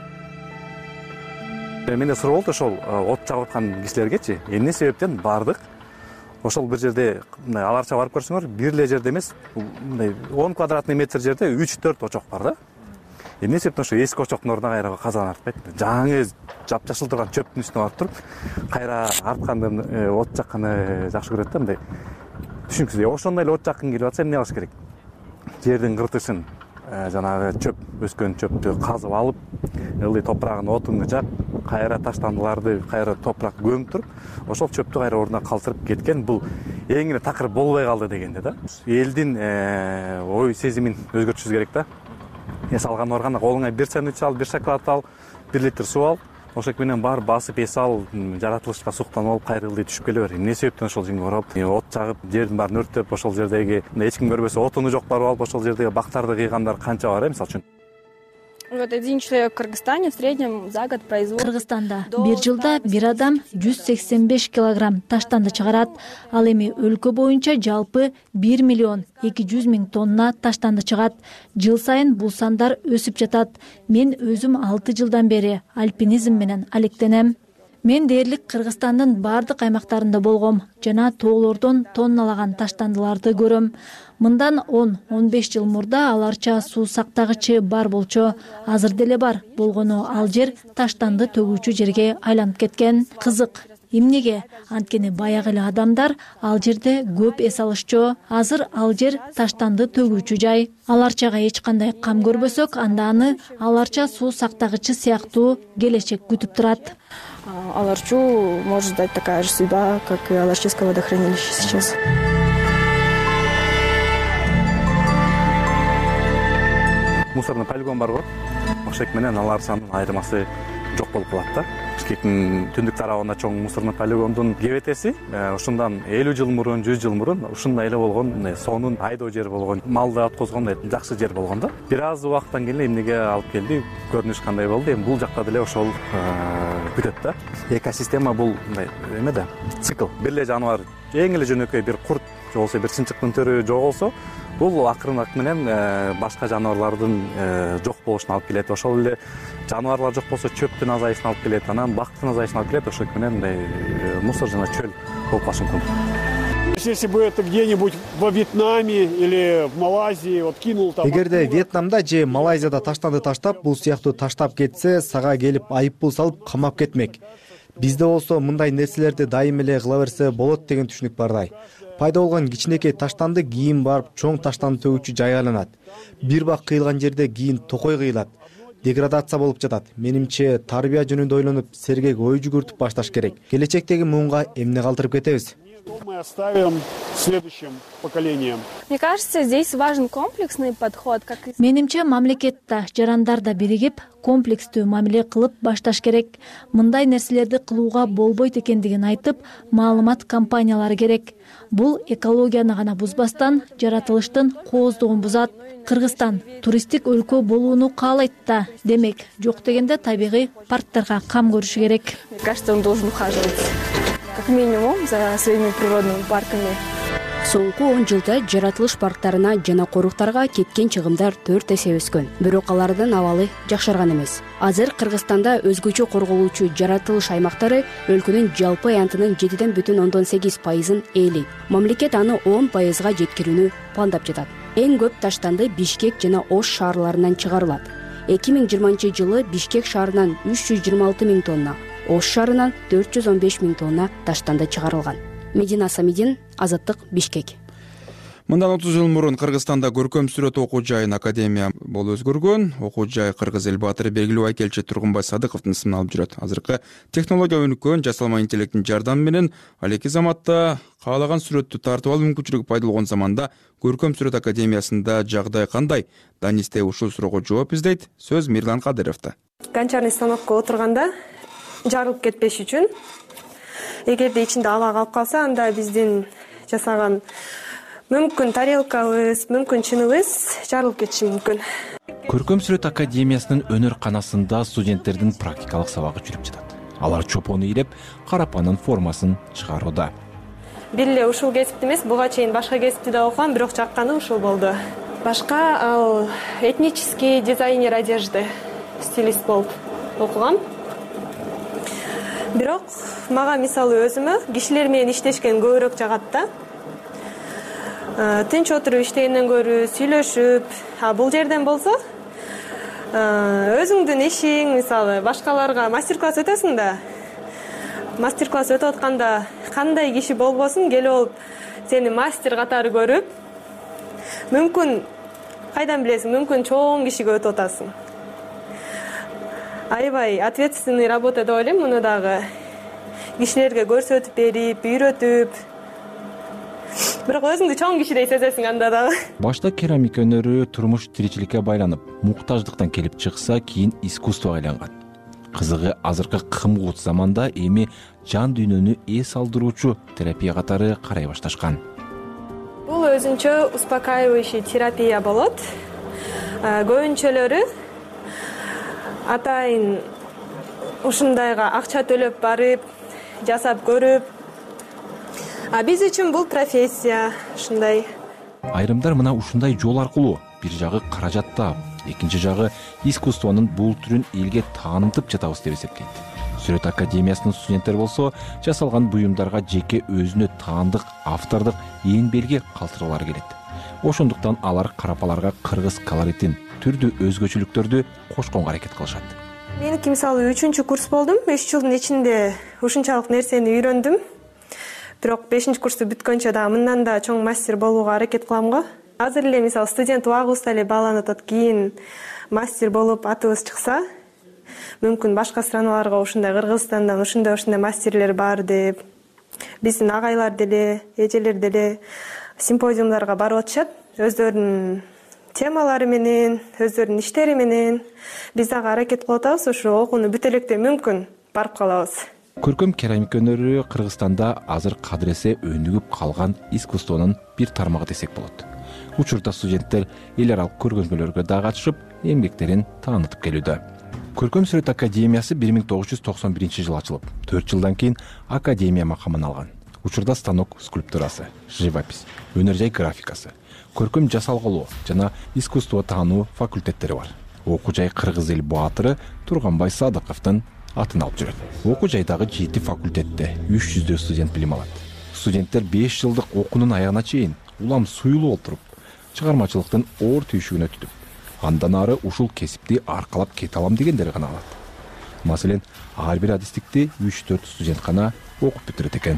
Менде суроо болду ошол от жагып аткан кишилергечи, эмне себептен бардык? Ошол бир жерде Аларча барып көрсөңөр, бир эле жерде эмес, мындай он квадратный метр жерде үч төрт очок бар да. Эмне себептен ошо эски очоктун ордуна кайра казан артпайт? Жаңы жапжашыл турган чөптүн үстүнө барып туруп, кайра артканды, от жакканды жакшы көрөт да, мындай. Түшүнүксүз, ошондой эле от жаккын келип атса эмне кылыш керек? Жердин кыртышын, жанагы чөп өскөн чөптү казып алып, ылдый топурагын отуну жак, кайра таштандыларды кайра топурак көмүп туруп, ошол чөптү кайра ордуна калтырып кеткен. Бул эң эле такыр болбой калды дегенде да. Элдин ой сезимин өзгөртүшүбүз керек да. Эс алган барганда колуңа бир сэндвич ал, бир шоколад ал, бир литр суу ал, ошол менен бар басып эс ал, жаратылышка суктанып алып, кайра ылдый түшүп келе бер. Эмне себептен ошол жерге барып, от жагып, жердин баарын өрттөп, ошол жердеги эч ким көрбөсө отуну жок барып алып, ошол жердеги бактарды кыйгандар канча бар, мисалы үчүн. Вот один человек в Кыргызстане в среднем за год производит. Кыргызстанда бир жылда бир адам жүз сексен беш килограмм таштанды чыгарат. Ал эми өлкө боюнча жалпы бир миллион эки жүз миң тонна таштанды чыгат. Жыл сайын бул сандар өсүп жатат. Мен өзүм алты жылдан бери альпинизм менен алектенем. Мен дээрлик Кыргызстандын бардык аймактарында болгом жана тоолордон тонналаган таштандыларды көрөм. Мындан он он беш жыл мурда Аларча суу сактагычы бар болчу, азыр деле бар. Болгону ал жер таштанды төгүүчү жерге айланып кеткен. Кызык, эмнеге? Анткени баягы эле адамдар ал жерде көп эс алышчу. Азыр ал жер таштанды төгүүчү жай. Аларчага эч кандай кам көрбөсөк, анда аны Аларча суу сактагычы сыяктуу келечек күтүп турат. Аларчу может ждать такая же судьба, как и Аларчевское водохранилище сейчас. Мусорный полигон бар го. Ошек менен Аларчанын айырмасы жок болуп калат да. Бишкектин түндүк тарабында чоң мусорный полигондун кебетеси ушундан элүү жыл мурун, жүз жыл мурун ушундай эле болгон, сонун айдоо жер болгон, малды аткозгондой жакшы жер болгон да. Бир аз убакыттан кийин эмнеге алып келди, көрүнүш кандай болду? Эми бул жакта деле ошол бүтөт да. Экосистема бул мындай эме да, цикл. Бир эле жаныбар, эң эле жөнөкөй бир курт же болбосо бир чынчыктын төрү жоголсо, бул акырын менен башка жаныбарлардын жок болушуна алып келет. Ошол эле жаныбарлар жок болсо чөптүн азайышына алып келет, анан бактын азайышына алып келет. Ошол менен мындай мусор жана чөл болуп калышы мүмкүн. Если бы это где-нибудь во Вьетнаме или в Малайзии вот кинул там. Эгерде Вьетнамда же Малайзияда таштанды таштап, бул сыяктуу таштап кетсе, сага келип айып пул салып камап кетмек. Бизде болсо мындай нерселерди дайым эле кыла берсе болот деген түшүнүк бардай. Пайда болгон кичинекей таштанды кийин барып чоң таштанды төгүүчү жайга айланат. Бир бак кыйылган жерде кийин токой кыйылат. Деградация болуп жатат. Менимче тарбия жөнүндө ойлонуп, сергек ой жүгүртүп башташ керек. Келечектеги муунга эмне калтырып кетебиз? Мы оставим следующим поколениям. Мне кажется, здесь важен комплексный подход. Как... Менимче мамлекет да, жарандар да биригип, комплекстүү мамиле кылып башташ керек. Мындай нерселерди кылууга болбойт экендигин айтып, маалымат компаниялары керек. Бул экологияны гана бузбастан, жаратылыштын кооздугун бузат. Кыргызстан туристтик өлкө болууну каалайт да. Демек, жок дегенде табигый парктарга кам көрүшү керек. Мне кажется, он должен ухаживать как минимум за своими природными парками. Соңку он жылда жаратылыш парктарына жана коруктарга кеткен чыгымдар төрт эсе өскөн. Бирок алардын абалы жакшарган эмес. Азыр Кыргызстанда өзгөчө корголуучу жаратылыш аймактары өлкөнүн жалпы аянтынын жетиден бүтүн ондон сегиз пайызын ээлейт. Мамлекет аны он пайызга жеткирүүнү пландап жатат. Эң көп таштанды Бишкек жана Ош шаарларынан чыгарылат. эки миң жыйырманчы жылы Бишкек шаарынан үч жүз жыйырма алты миң тонна, Ош шаарынан төрт жүз он беш миң тонна таштанды чыгарылган. Медина Самидин, Азаттык, Бишкек. Мындан отуз жыл мурун Кыргызстанда көркөм сүрөт окуу жайын академия болуп өзгөргөн. Окуу жай Кыргыз эл баатыры белгилүү айкелчи Тургунбай Садыковдун исмин алып жүрөт. Азыркы технология өнүккөн, жасалма интеллекттин жардамы менен ал эки заматта каалаган сүрөттү тартып алуу мүмкүнчүлүгү пайда болгон заманда көркөм сүрөт академиясында жагдай кандай? Данисте ушул суроого жооп издейт. Сөз Мирлан Кадыровдо. Гончарный станокко отурганда жарылып кетпеш үчүн эгерде ичинде ала калып калса, анда биздин жасаган мүмкүн тарелкабыз, мүмкүн чыныбыз жарылып кетиши мүмкүн. Көркөм сүрөт академиясынын өнөр канасында студенттердин практикалык сабагы жүрүп жатат. Алар чопону ийреп, карапанын формасын чыгарууда. Бир эле ушул кесипти эмес, буга чейин башка кесипти да окугам, бирок жакканы ушул болду. Башка ал этнический дизайнер одежды, стилист болуп окугам. Бирок мага мисалы өзүмө кишилер менен иштешкен көбүрөөк жагат да. Тынч отуруп иштегенден көрү сүйлөшүп, а бул жерден болсо өзүңдүн ишиң, мисалы башкаларга мастер-класс өтөсүң да. Мастер-класс өтүп атканда кандай киши болбосун келип алып сени мастер катары көрүп, мүмкүн кайдан билесиң, мүмкүн чоң кишиге өтүп атасың. Аябай ответственный работа деп ойлойм, муну дагы кишилерге көрсөтүп берип, үйрөтүп. Бирок өзүңдү чоң кишидей сезесиң анда дагы. Башта керамика өнөрү турмуш тиричиликке байланып, муктаждыктан келип чыкса, кийин искусствого айланган. Кызыгы азыркы кымгут заманда эми жан дүйнөнү эс алдыруучу терапия катары карай башташкан. Бул өзүнчө успокаивающий терапия болот. Көбүнчөлөрү атайын ушундайга акча төлөп барып, жасап көрүп. А биз үчүн бул профессия, ушундай. Айрымдар мына ушундай жол аркылуу бир жагы каражат таап, экинчи жагы искусствонун бул түрүн элге таанытып жатабыз деп эсептейт. Сүрөт академиясынын студенттери болсо, жасалган буюмдарга жеке өзүнө таандык автордук эң белги калтыруулары келет. Ошондуктан алар карапаларга кыргыз колоритин, түрдүү өзгөчөлүктөрдү кошконго аракет кылышат. Меники мисалы үчүнчү курс болдум. үч жылдын ичинде ушунчалык нерсени үйрөндүм. Бирок бешинчи курсту бүткөнчө да мындан да чоң мастер болууга аракет кылам го. Азыр эле мисалы студент убагыбызда эле бааланып атат. Кийин мастер болуп атыбыз чыкса, мүмкүн башка страналарга ушундай Кыргызстандан ушундай ушундай мастерлер бар деп, биздин агайлар деле, эжелер деле симпозиумдарга барып атышат. Өздөрүнүн темалары менен, өздөрүнүн иштери менен биз дагы аракет кылып атабыз, ушу окууну бүтө электе мүмкүн барып калабыз. Көркөм керамика өнөрү Кыргызстанда азыр кадыресе өнүгүп калган искусствонун бир тармагы десек болот. Учурда студенттер эл аралык көргөзмөлөргө да катышып, эмгектерин таанытып келүүдө. Көркөм сүрөт академиясы бир миң тогуз жүз токсон биринчи жылы ачылып, төрт жылдан кийин академия макамын алган. Учурда станок скульптурасы, живопись, өнөр жай графикасы, көркөм жасалгылоо жана искусство таануу факультеттери бар. Окуу жай Кыргыз эл баатыры Тургунбай Садыковдун атын алып жүрөт. Окуу жайдагы жети факультетте үч жүздөй студент билим алат. Студенттер беш жылдык окуунун аягына чейин улам суюлуп отуруп, чыгармачылыктын оор түйшүгүнө түтүп, андан ары ушул кесипти аркалап кете алам дегендер гана алат. Маселен, ар бир адистикти үч төрт студент гана окуп бүтүрөт экен.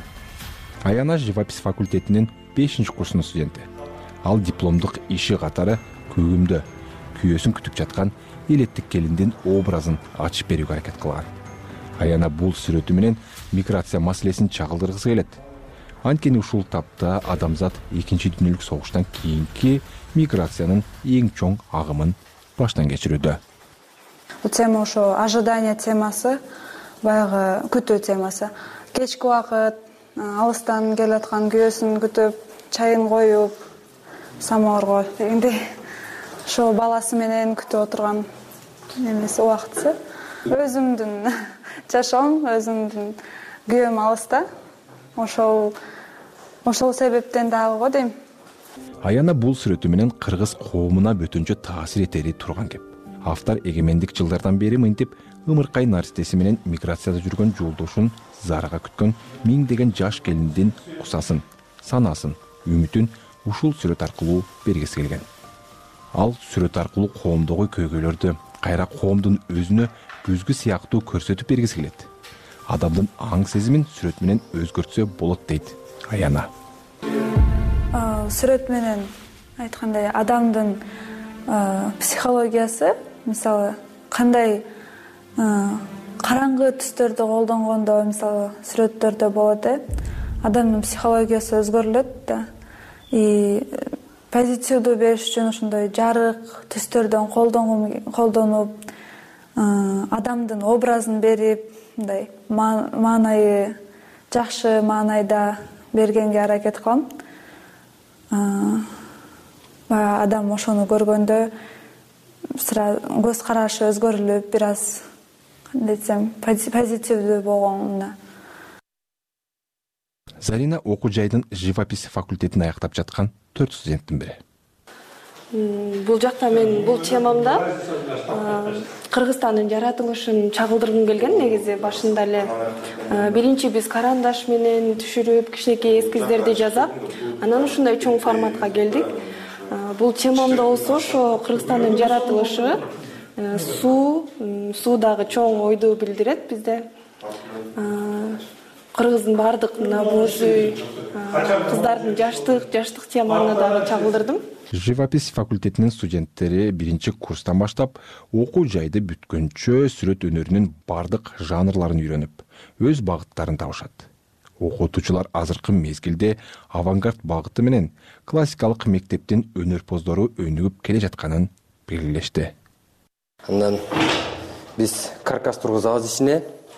Аяна живопись факультетинин бешинчи курсунун студенти. Ал дипломдук иши катары көгүмдө күйөөсүн күтүп жаткан элеттик келиндин образын ачып берүүгө аракет кылган. Аяна бул сүрөтү менен миграция маселесин чагылдыргысы келет. Анткени ушул тапта адамзат экинчи дүйнөлүк согуштан кийинки миграциянын эң чоң агымын баштан кечирүүдө. Бул тема ошо ожидание темасы, баягы күтүү темасы. Кечки убакыт алыстан келип аткан күйөөсүн күтүп, чайын коюп, самоорго дегендей ошо баласы менен күтүп отурган эмеси убактысы. Өзүмдүн жашоом, өзүмдүн күйөөм алыста. Ошол ошол себептен дагы го дейм. Аяна бул сүрөтү менен кыргыз коомуна бөтөнчө таасир этери турган кеп. Автор эгемендик жылдардан бери мынтип ымыркай наристеси менен миграцияда жүргөн жолдошун зарага күткөн миңдеген жаш келиндин кусасын, санасын, үмүтүн ушул сүрөт аркылуу бергиси келген. Ал сүрөт аркылуу коомдогу көйгөйлөрдү, кайра коомдун өзүнө көзгү сыяктуу көрсөтүп бергиси келет. Адамдын аң сезимин сүрөт менен өзгөртсө болот дейт Аяна. Сүрөт менен айткандай адамдын психологиясы, мисалы кандай караңгы түстөрдү колдонгондо, мисалы сүрөттөрдө болот, э адамдын психологиясы өзгөрүлөт да. И позитивдүү бериш үчүн ошондой жарык түстөрдөн колдонуп, адамдын образын берип, мындай маанайы жакшы маанайда бергенге аракет кылам. Адам ошону көргөндө көз карашы өзгөрүлүп, бир аз кандай десем, позитивдүү болгонуна. Зарина окуу жайдын живопись факультетин аяктап жаткан төрт студенттин бири. Бул жакта мен бул темамда Кыргызстандын жаратылышын чагылдыргым келген. Негизи башында эле биринчи биз карандаш менен түшүрүп, кичинекей эскиздерди жазап, анан ушундай чоң форматка келдик. Бул темамда болсо ошо Кыргызстандын жаратылышы, суу, суудагы чоң ойду билдирет бизде. Кыргыздын бардык мына боз үй, кыздардын жаштык, жаштык теманы дагы чагылдырдым. Живопись факультетинин студенттери биринчи курстан баштап окуу жайды бүткөнчө сүрөт өнөрүнүн бардык жанрларын үйрөнүп, өз багыттарын табышат. Окутуучулар азыркы мезгилде авангард багыты менен классикалык мектептин өнөрпоздору өнүгүп келе жатканын белгилешти. Андан биз каркас тургузабыз ичине,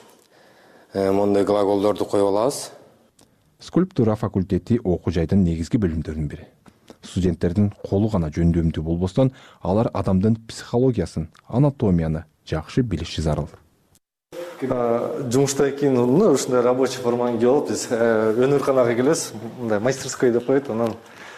мондай глаголдорду коюп алабыз. Скульптура факультети окуу жайдын негизги бөлүмдөрүнүн бири. Студенттердин колу гана жөндөмдүү болбостон, алар адамдын психологиясын, анатомияны жакшы билиши зарыл. Жумуштан кийин ушундай рабочий форманы кийип алып, биз өнөрканага келебиз, мындай мастерской деп коет, анан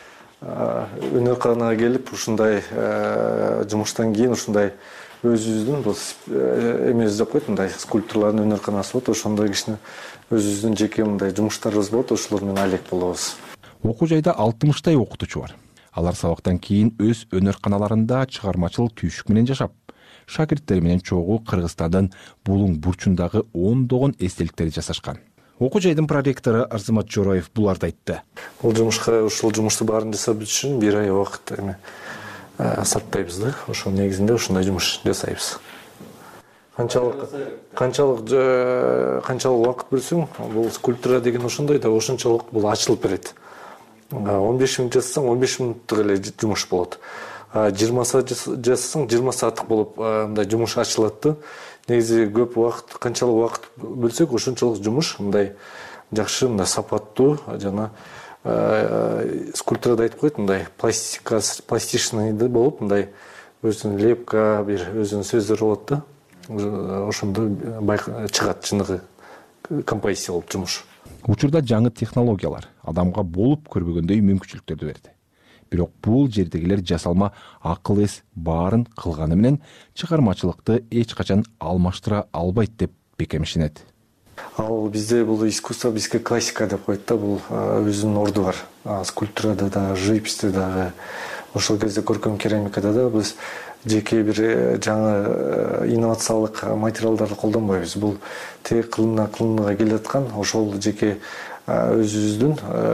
өнөрканага келип, ушундай жумуштан кийин ушундай өзүбүздүн бул эмебиз деп коет, мындай скульптурлардын өнөрканасы болот, ошондой кичине өзүбүздүн жеке мындай жумуштарыбыз болот, ошолор менен алек болобуз. Окуу жайда алтымыштай окутуучу бар. Алар сабактан кийин өз өнөрканаларында чыгармачыл түйшүк менен жашап, шакирттери менен чогуу Кыргызстандын булуң бурчундагы ондогон эстеликтерди жасашкан. Окуу жайдын проректору Арзымат Жороев буларды айтты. Бул жумушка, ушул жумушту баарын жасап бүтүш үчүн бир ай убакыт эме сарптайбыз да. Ошонун негизинде ушундай жумуш жасайбыз. Канчалык канчалык канчалык убакыт бөлсөң, бул скульптура деген ошондой да, ошончолук бул ачылып берет. он беш мүнөт жасасаң, он беш мүнөттүк эле жумуш болот. жыйырма саат жасасаң, жыйырма сааттык болуп мындай жумуш ачылат да. Негизи көп убакыт, канчалык убакыт бөлсөк, ошончолук жумуш мындай жакшы, мындай сапаттуу, жана скульптурада айтып коет, мындай пластика, пластичный болуп, мындай өзүнүн лепка, бир өзүнүн сөздөр болот да. Ошондо чыгат чыныгы композиция болуп жумуш. Учурда жаңы технологиялар адамга болуп көрбөгөндөй мүмкүнчүлүктөрдү берди. Бирок бул жердегилер жасалма акыл эс баарын кылганы менен чыгармачылыкты эч качан алмаштыра албайт деп бекемишинет. Ал бизде бул искусство, бизге классика деп коет да, бул өзүнүн орду бар. Скульптурада да, живописьте дагы, ошол кезде көркөм керамикада да биз жеке бир жаңы инновациялык материалдарды колдонбойбуз. Бул тек кылына кылыныга келаткан ошол жеке өзүбүздүн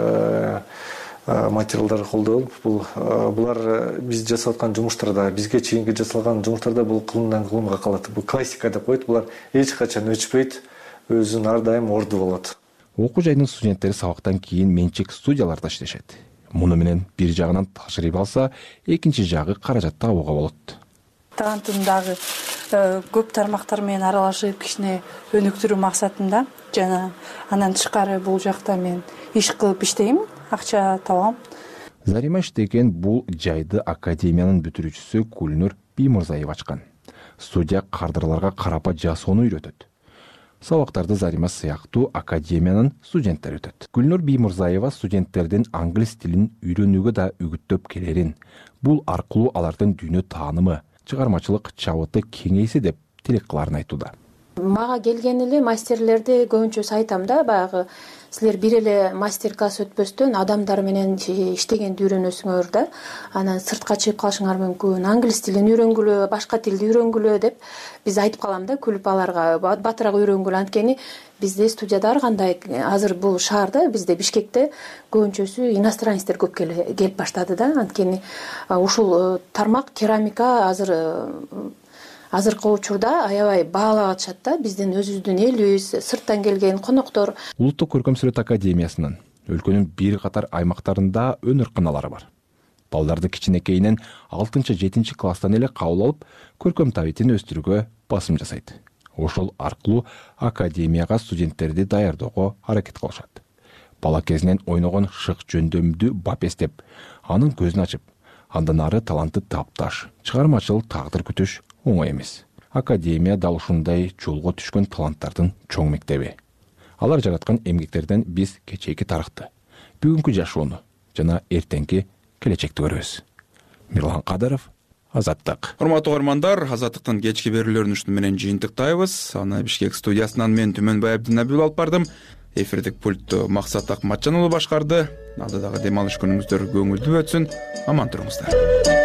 материалдарды колдонуп, бул булар биз жасап аткан жумуштарда, бизге чейинки жасалган жумуштарда бул кылымдан кылымга калат. Бул классика деп коет, булар эч качан өчпөйт, өзүнүн ар дайым орду болот. Окуу жайдын студенттери сабактан кийин менчик студияларда иштешет. Муну менен бир жагынан тажрыйба алса, экинчи жагы каражат табууга болот. Талантымдагы көп тармактар менен аралашып, кичине өнүктүрүү максатында жана андан тышкары бул жакта мен иш кылып иштейм, акча табам. Зарима иштеген бул жайды академиянын бүтүрүүчүсү Гүлнур Биймырзаева ачкан. Студия кардырларга карапа жасоону үйрөтөт. сабактарды Зарима сыяктуу академиянын студенттери өтөт. Гүлнур Биймурзаева студенттердин англис тилин үйрөнүүгө да үгүттөп келерин, бул аркылуу алардын дүйнө таанымы, чыгармачылык чабыты кеңейсе деп тилек кыларын айтууда. Мага келген эле мастерлерди көбүнчөсү айтам да, баягы силер бир эле мастер класс өтпөстөн адамдар менен иштегенди үйрөнөсүңөр да, анан сыртка чыгып калышыңар мүмкүн, англис тилин үйрөнгүлө, башка тилди үйрөнгүлө деп биз айтып калам да, күлүп аларга батыраак үйрөнгүлө. Анткени бизде студияда ар кандай азыр бул шаарда, бизде Бишкекте көбүнчөсү иностранецтер көп келип баштады да. Анткени ушул тармак керамика азыр азыркы учурда аябай баалап атышат да, биздин өзүбүздүн элибиз, сырттан келген коноктор. Улуттук көркөм сүрөт академиясынын өлкөнүн бир катар аймактарында өнөр кыналары бар. Балдарды кичинекейинен алтынчы жетинчи класстан эле кабыл алып, көркөм табитин өстүрүүгө басым жасайт. Ошол аркылуу академияга студенттерди даярдоого аракет кылышат. Бала кезинен ойногон шык жөндөмдү бап эстеп, анын көзүн ачып, андан ары талантты тапташ, чыгармачыл тагдыр күтүш оңой эмес. Академия дал ушундай жолго түшкөн таланттардын чоң мектеби. Алар жараткан эмгектерден биз кечээки тарыхты, бүгүнкү жашоону жана эртеңки келечекти көрөбүз. Мирлан Кадыров, Азаттык. Урматтуу көрөрмандар, Азаттыктын кечки берүүлөрүн ушуну менен жыйынтыктайбыз. Аны Бишкек студиясынан мен Түмөнбай Абдинабил алып бардым. Эфирдик пультту Максат Акматжан уулу башкарды. Алдыдагы дем алыш күнүңүздөр көңүлдүү өтсүн. Аман туруңуздар.